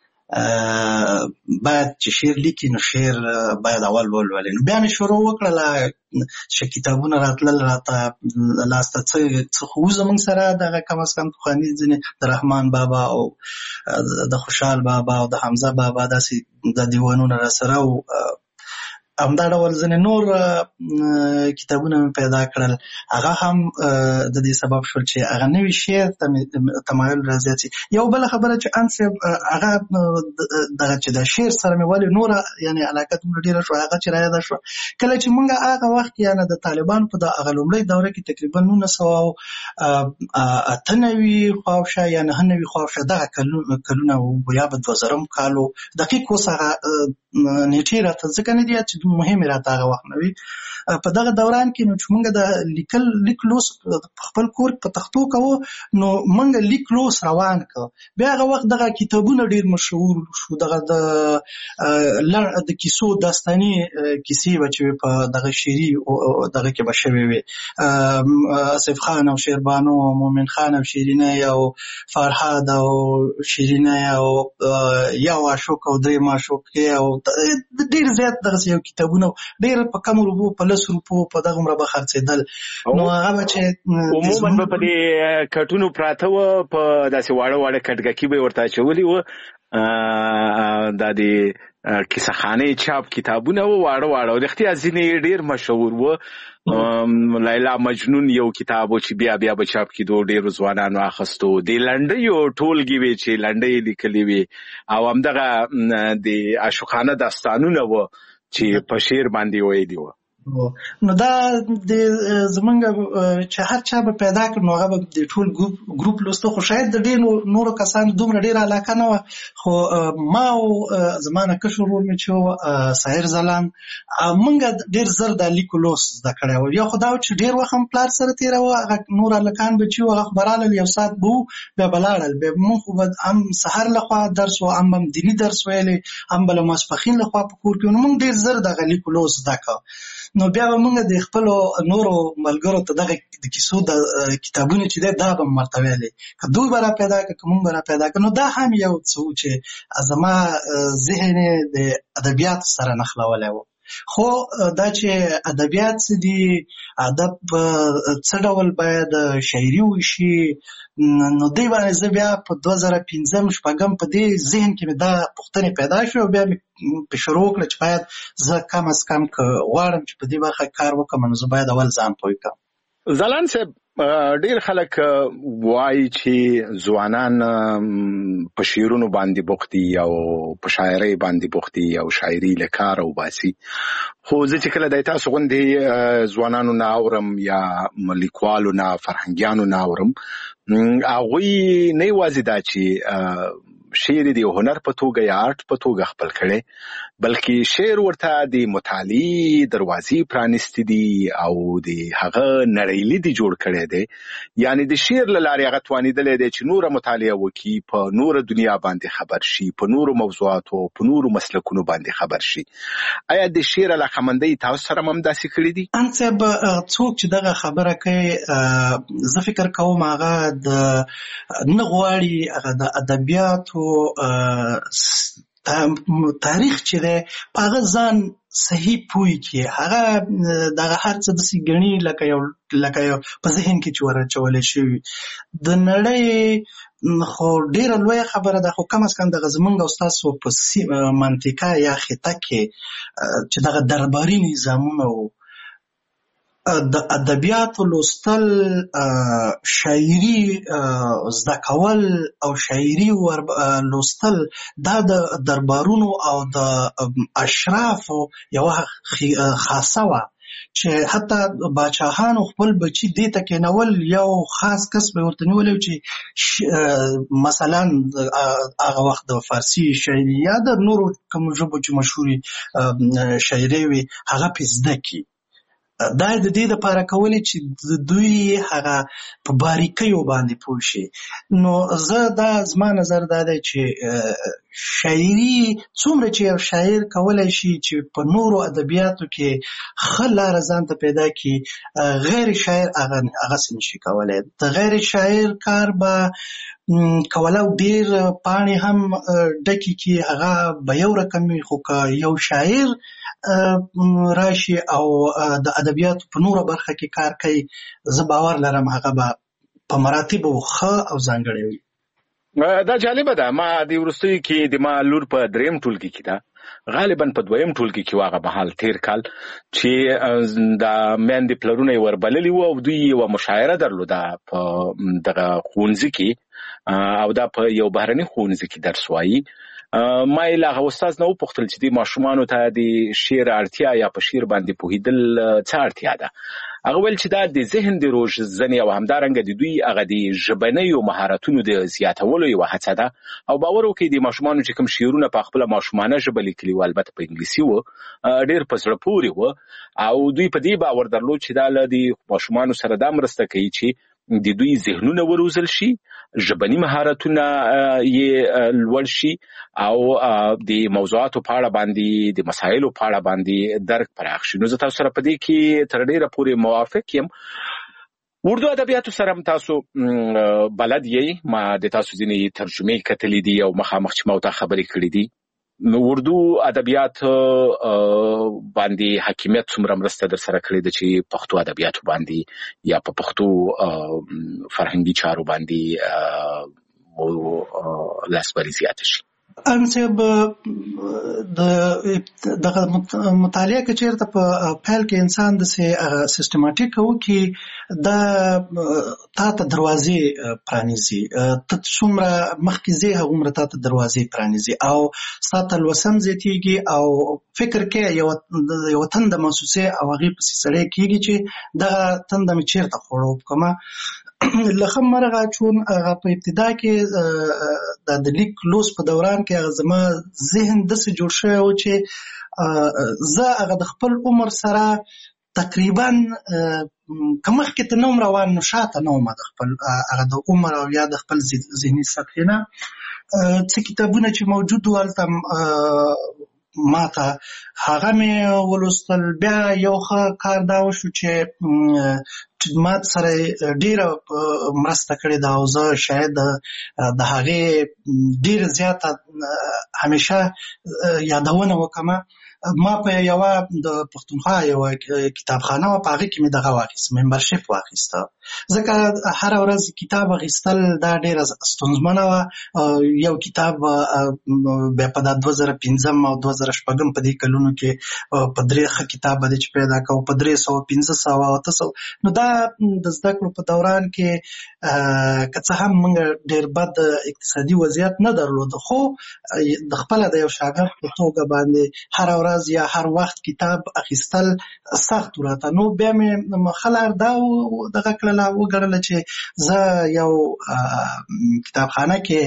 باید چې شعر لیکي نو شعر باید اول ولولې نو بیا مې شروع وکړله چې کتابونه راتلل راته لاسته څه خو زموږ سره دغه کم از کم پخواني ځینې د رحمان بابا او د خوشحال بابا او د حمزه بابا داسې د دیوانونه راسره او همدا ډول ځینې نور کتابونه مې پیدا کړل هغه هم د دې سبب شول چې هغه نوي شعر ته تمایل رازیات شي یو بله خبره چې انس هغه دغه چې د شعر سره مې ولې نوره یعنې علاقه دومره ډېره شوه هغه چې رایاده شوه کله چې موږ هغه وخت یعنې د طالبانو په د هغه لومړۍ دوره کې تقریبا 1998 خواوشا یا 99 خواوشا دغه کلونه یا به 2000 کالو دقیق اوس هغه نیټې راته ځکه نه دي چې مهمې راته هغه وخت نه وي په دغه دوران کې نو چې موږ د لیک لوست خپل کور په تختو کوو نو موږ لیک لوست روان کړ بیا هغه وخت دغه کتابونه ډېر مشهور شو دغه د کیسو داستاني کیسې به چې په دغه شعري دغه کې به شوې وې آصف خان او شیربانو مومن خان او شیرینه او فرهاد او شیرینه او یو عاشق او درې معشوقې او ډېر زیات دغسې یو کتابونه ډېر په کم روپو په 10 روپو په دغه عمره به خرڅېدل نو هغه به چې عموما به په دې کټونو پراته وه په داسې واړه واړه کټګکي به یې ورته اچولي وه دا د کیسهخانې چاپ کتابونه وه واړه واړه رښتیا ځینې ډېر مشهور وه لیلا مجنون یو کتاب و چې بیا به چاپ کېدو ډېرو ځوانانو اخیستو د لنډیو ټولګې وې چې لنډۍ لیکلې وې او همدغه د عاشقانه داستانونه وه چې په شعر باندې ویلي وه نو دا د زمونږ چې هر چا به پیدا کړ نو هغه به د ټول ګروپ لوسته، خو شاید د ډېرو نورو کسانو دومره ډېره علاقه نه وه. خو ما او زما نه کشر ورور مې چې و ساحر ځلاند، موږ ډېر زر د لیکو لوست زده کړی و. یو خو دا و چې ډېر وخت هم پلار سره تېراوه، هغه نور هلکان به چې و هغه خو به رالل یو ساعت به و بیا به لاړل. بیا مونږ خو به هم سهار لخوا درس و، هم دیني درس ویلی، هم به له ماسپښین لخوا په کور کې. نو مونږ ډېر زر دغه لیکو لوست زده کړه. نو بیا به موږ د خپلو نورو ملګرو ته دغه د کیسو د کتابونه چې دی دا به م ورته ویلې، که دوی به را پیدا کړه که موږ به را پیدا کړه. نو دا هم یو څه و چې زما ذهن یې د ادبیاتو سره نښلولی و. خو دا چې ادبیات څه دي، ادب څه ډول باید شاعري وشي، نو دی باندې زه بیا په 2005-06 په دې ذهن کې مې دا پوښتنې پیدا شوې او بیا مې په شروع وکړه چې باید زه کم از کم که غواړم چې په دې برخه کار وکړم نو زه باید اول ځان پوه کړم. ځلاند صاحب، ډیر خلک وایي چې ځوانان په شعرونو باندې بوخت دي او په شاعرۍ باندې بوخت دي او شاعري له کاره وباسي، خو زه چې کله د تاسو غوندې ځوانانو نه اورم یا لیکوالو نه فرهنګیانو نه اورم، هغوی نه یوازې دا چې شعر د هنر په توګه یا آرټ په توګه خپل کړي، بلکې شعر ورته د مطالعې دروازې پرانیستې دي او د هغه نړۍ لید جوړ کړی دی. یعنی د شعر له لارې هغه توانېدلی دی چې نوره مطالعه وکړي، په نوره دنیا باندې خبر شي، په نورو موضوعاتو په نورو مسلکونو باندې خبر شي. آیا د شعر علاقمندۍ تاسو سره هم داسې کړي دي؟ صاحب، څوک چې دغه خبره کوي زه فکر کوم هغه نه غواړي هغه د ادبیاتو تاریخ چې دی په هغه ځان صحیح پوه کړي. هغه دغه هر څه داسې ګڼي لکه یو په ذهن کې چې ورچولی شوي. د نړۍ خو ډېره لویه خبره ده، خو کم از کم دغه زمونږ او ستاسو په منطقه یا خطه کې چې دغه درباري نظامونه و، د ادبیاتو لوستل، شاعري زده کول او شاعري لوستل دا د دربارونو او د اشرافو یوه خاصه وه چې حتی باچاهانو خپل بچي دې ته کېنول، یو خاص کس به ورته نیولی چې مثلا هغه وخت د فارسي شاعري یا د نورو کومو ژبو چې مشهورې شاعرۍ وي هغه پې زده کړي. دا د دې دپاره کولې چې دوی هغه په باریکیو باندې پوه شي. نو زه دا زما نظر دا دی چې شاعري څومره چې یو شاعر کولی شي چې په نورو ادبیاتو کې ښه لاره ځان ته پیدا کړي، غیر شاعر هغسې نشي کولی. د غیر شاعر کار به کولی او ډېر پاڼې هم ډکې کړي، هغه به یو رقم وي. خو که یو شاعر راشي او د ادبیاتو په نوره برخه کې کار کوي، زه باور لرم هغه به په مراتبو ښه او ځانګړی وي. دا جالبه ده. ما د وروستیو کې د ما لور په 3م ټولګي کې ده، غالبا په 2م ټولګي کې هغه مهال تیر کال چې د میندې پلرونه یې وربللي وو او دوی یوه مشاعره درلوده په دغه ښوونځي کې، او دا په یو بهرني ښوونځي کې درس وایي. ما یې له هغه استاد نه وپوښتل چې دې ماشومانو ته د شعر اړتیا یا په شعر باندې پوهېدل څه اړتیا ده. هغه ویل چې دا د ذهن د روزنې او همدارنګه د دوی هغه د ژبنیو مهارتونو د زیاتولو یوه هڅه ده. او باور وکړئ د ماشومانو چې کوم شعرونه په خپله ماشومانه ژبه لیکلي وو، البته په انګلیسي وو، ډېر په زړه پورې وو، او دوی په دې باور درلود چې دا له د ماشومانو سره دا مرسته کوي چې د دوی ذهنونه وروزل شي، ژبني مهارتونه یې لوړ شي او د موضوعاتو په اړه باندې، د مسایلو په اړه باندې درک پراخ شي. نو زه تاسو سره په دې کې تر ډېره پورې موافق یم. اردو ادبیاتو سره هم تاسو بلد یې، ما د تاسو ځینې ترجمې کتلې دي او مخامخ چې ما ورته خبرې کړې دي. نو اردو ادبیات باندې حاکمیت څومره مرسته در سره کړې ده چې پښتو ادبیاتو باندې یا په پښتو فرهنګي چارو باندې لاسبري زیاته شي؟ انصب د مطالعه کې چیرته په فعل کې انسان د سیستماتیک او کې دا تا ته دروازې پرانیزي ته څومره مخکې زی هغومره تا ته دروازې پرانیزي او ساته لوسم زیاتیږي او فکر کې یو تند محسوسه او هغه په سړی کېږي چې دا تند مې چیرته خوړو کومه لخم مرغه چون هغه په ابتدا کې د لیک لوس په دوران کې هغه زما ذهن داسې جوړ شوی و چې زه هغه د خپل عمر سره تقریبا کمخ کې ته نوم روان نو شاته نوم د خپل هغه د عمر او یا د خپل ذهني سطحې نه څه کتابونه چې موجود و هلته ماته هغه مې ولوستل. بیا یو ښه کار دا وشو چې ما سره ډیره مرسته کړې ده او زه شاید د هغې ډیره زیاته همیشه یادونه وکړم. ما په یوه د پښتونخوا یوه کتابخانه وه په هغې کې مې دغه واخیست ممبرشپ واخیسته ځکه هره ورځ کتاب اخیستل دا ډیره ستونزمنه وه. یو کتاب بیا په دا 2005 او 2006 په دې کلونو کې په 3 ښه کتاب به چې پیدا کوو په 300 500 او 800 نو دا د زده کړو په دوران کې که څه هم موږ ډیر بد اقتصادي وضعیت نه درلود خو د خپله د یو شاګرد په توګه باندې هر ورځ یا هر وخت کتاب اخیستل سخت راته. نو بیا مې خلار دا دغه کړله وګڼله چې زه یو کتابخانه کې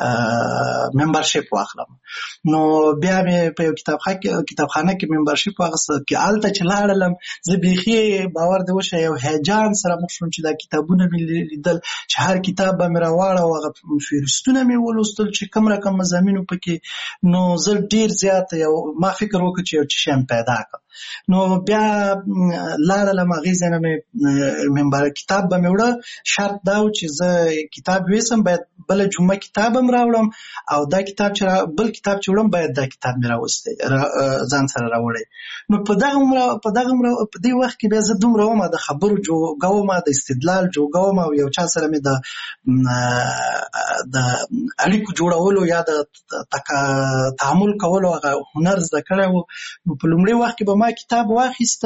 ممبرشپ واخلم. نو بیا مې په یو کتابخانه کې ممبرشپ واخیسته کې هلته چې لاړلم زه بیخي باور دې وشه یو هیجان سره مخ شوم چې دا کتابونه مې لیدل چې هر کتاب به مې راواړه هغه فهرستونه مې ولوستل چې کوم رقم مضامینو پکې. نو زه ډیر زیات یو ما فکر وکړ چې یو څه شی پیدا کړ. نو بیا لاړلم هغې ځای نه مې کتاب به مې وړه شرط دا و چې زه کتاب ویسم باید بله جمعه کتاب هم راوړم او دا کتاب چې بل کتاب چې وړم باید دا کتاب مې راوستی ځان سره راوړی. نو په دې وخت کې بیا زه دومره وم د خبرو جوګه وم د استدلال جوګه وم او یو چا سره مې د اړیکو جوړولو یا د تعامل کولو هغه هنر زده کړی و. نو په لومړي وخت کې به ما کتاب واخیسته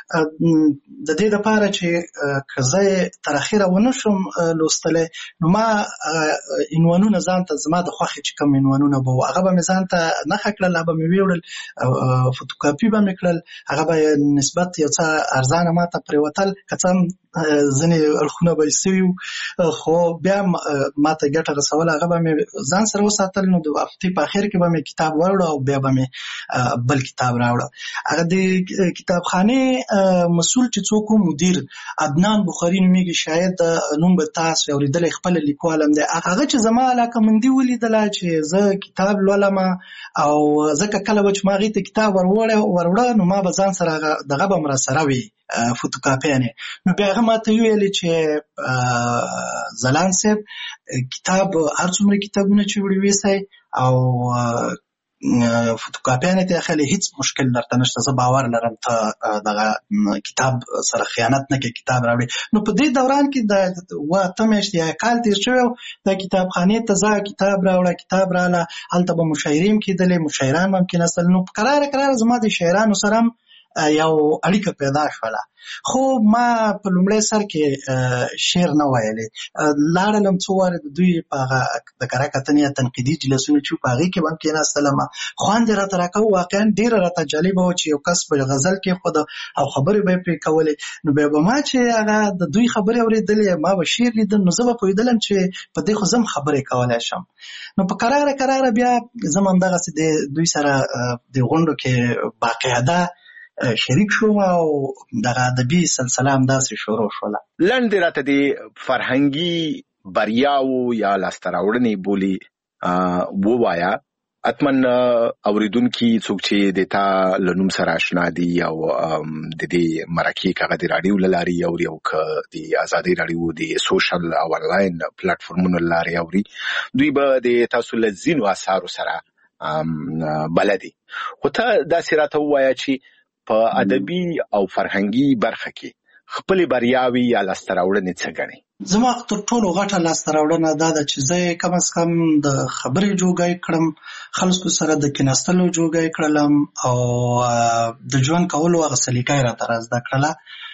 د دې دپاره چې که زه تر اخره ونه شم لوستلی نو ما عنوانونه ځان ته زما د خوښې چې کوم عنوانونه به وو هغه به مې ځان ته نښه کړل هغه به مې ویوړل فوټوکاپي به مې کړل هغه به نسبت یو څه ارزانه ما ته پرېوتل که څه هم ځینې اړخونه به یې سوي وو خو بیا ما ته ګټه رسوله هغه به مې ځان سره وساتل. نو د هفتې په اخر کې به مې کتاب واوړه او بیا به مې بل کتاب راوړه. هغه د کتابخانې مسؤل چې څوک مدیر عدنان بخاري نومیږي شاید نوم به تاسو اورېدلی خپل لیکوال هم دی. هغه چې زما علاقه مندي ولیدله چې زه کتاب لولم او ځکه کله به چې ما هغې ته کتاب وروړه نو ما به ځان سره دغه به م راسره وي فوټوکاپیانې. نو بیا هغه ما ته وویلې چې ځلان صاحب کتاب هر څومره کتابونه چې وړي ویسئ او فوټوکاپیانې ته اخلي هیڅ مشکل درته نشته زه باور لرم ته دغه کتاب سره خیانت نه کوې کتاب راوړي. نو په دې دوران کې د 8 میاشتې یا کال تېر شوی و د کتابخانې ته ځه کتاب راوړه کتاب راغله هلته به مشاعرې هم کېدلې مشاعران هم کېناستل. نو کراره زما د شاعرانو سره هم یو اړیکه پیدا شوله خو ما په لومړی سر کې شعر نه ویلې لاړلم څو وارې د دوی په هغه د کره کتنې یا تنقیدي جلسونه چې په هغې کې به هم کېناستلم خوند یې راته راکوه واقعا ډېره راته جالبه وه چې یو کس په غزل کېښوده او خبرې به یې پرې کولې. نو بیا به ما چې هغه د دوی خبرې اورېدلې ما به شعر لیدل نو زه به پوهېدلم چې په دې خو زه هم خبرې کولی شم. نو په کراره بیا زه هم همدغسې د دوی سره د غونډو کې باقاعده شریک شوم او دغه ادبي سلسله همداسې شروع شوله. لنډې راته د فرهنګي بریاو یا لاسته راوړنې بولي ووایه حتما اوریدونکي څوک چې د تا له نوم سره اشنا دي او د دې مرکې که هغه د راډیو له لارې اوري او که د ازادۍ راډیو د سوشل او انلاین پلیټفارمونو له لارې اوري دوی به د تاسو له ځینو اثارو سره بلدي. خو ته داسې راته ووایه چې په ادبي او فرهنګي برخه کې خپلې بریاوې یا لاسته راوړنې څه ګڼې؟ زما تر ټولو غټه لاسته راوړنه دا ده چې زه کم از کم د خبرې جوګی کړم، خلکو سره د کیناستلو جوګی کړلم او د ژوند کولو هغه سلیقه یې راته را زده کړله.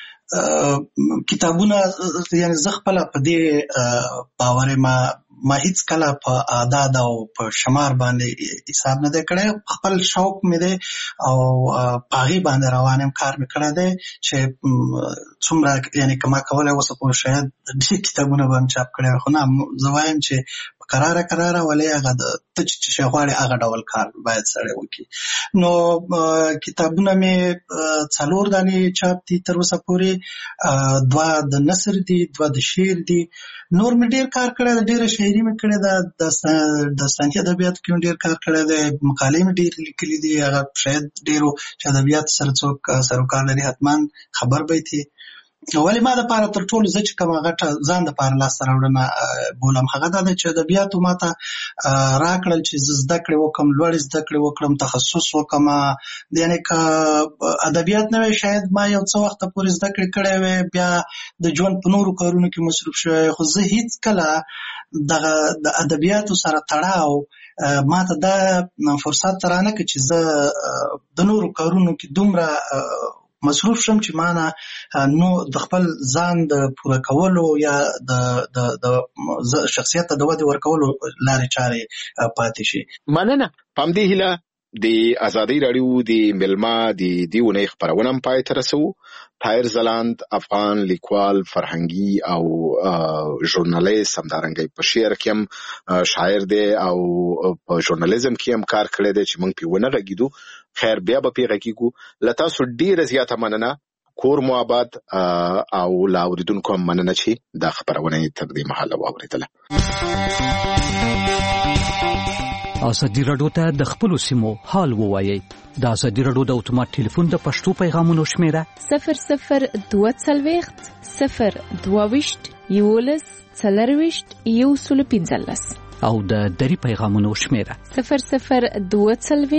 کتابونه یعنې زه خپله په دې باور ما هیڅ کله په اعداد او په شمار باندې حساب نه دی کړی. خپل شوق مې دی او په هغې باندې روان یم، کار مې کړی دی چې څومره یعنې که ما کولی اوسه پورې شاید ډېر کتابونه به هم چاپ کړی وي، خو نه زه وایم چې په کراره ولې هغه ته چې شی غواړې هغه ډول کار باید سړی وکړي. نو کتابونه مې 4 دانې چاپ دي تر اوسه پورې، 2 د نثر دي، 2 د شعر دي. نور مې ډېر کار کړی دی، ډېره شاعري مې کړې ده، د داستاني ادبیاتو کې مې ډېر کار کړی دی، مقالې مې ډېرې لیکلي دي. هغه شاید ډېرو چې ادبیاتو سره څوک سروکار لري حتما خبر به یې. ولې ما دپاره تر ټولو زه چې کومه غټه ځان دپاره لاسته راوړنه بولم هغه دا ده چې ادبیاتو ما ته راکړل چې زه زده کړې وکړم، لوړې زده کړې وکړم، تخصص وکړم. یعنې که ادبیات نه وی شاید ما یو څه وخته پورې زده کړې کړې وی، بیا د ژوند په نورو کارونو کې مصروف شوی، خو زه هیڅ کله دغه د ادبیاتو سره تړاو ما ته دا فرصت رانه کړ چې زه د نورو کارونو کې دومره مصروف شم چې مانه نو د خپل ځان د پوره کولو یا د شخصیت ته د ودې ورکولو لارې چارې پاتې شي. مننه. په همدې هیله د ازادۍ راډیو د مېلمه د دې اونۍ خپرونه هم پای ته رسوو. طاهر ځلاند افغان لیکوال، فرهنګي او ژورنالیست، همدارنګه په شعر کې هم شاعر دی او په ژورنالیزم کې هم کار کړی دی چې موږ پې ونه غږېدو. خیر بیا به پې غږېږو. له تاسو ډېره زیاته مننه. کور مو آباد او له اورېدونکو هم مننه چې دا خپرونه یې تر دې مهاله واورېدله. ازادي راډیو ته د خپلو سیمو حال ووایئ. د ازادي راډیو د اتومات ټلیفون د پښتو پیغامونو شمیره 00 22 022 11 40 115 او د دری پیغامونو شمیره 00 22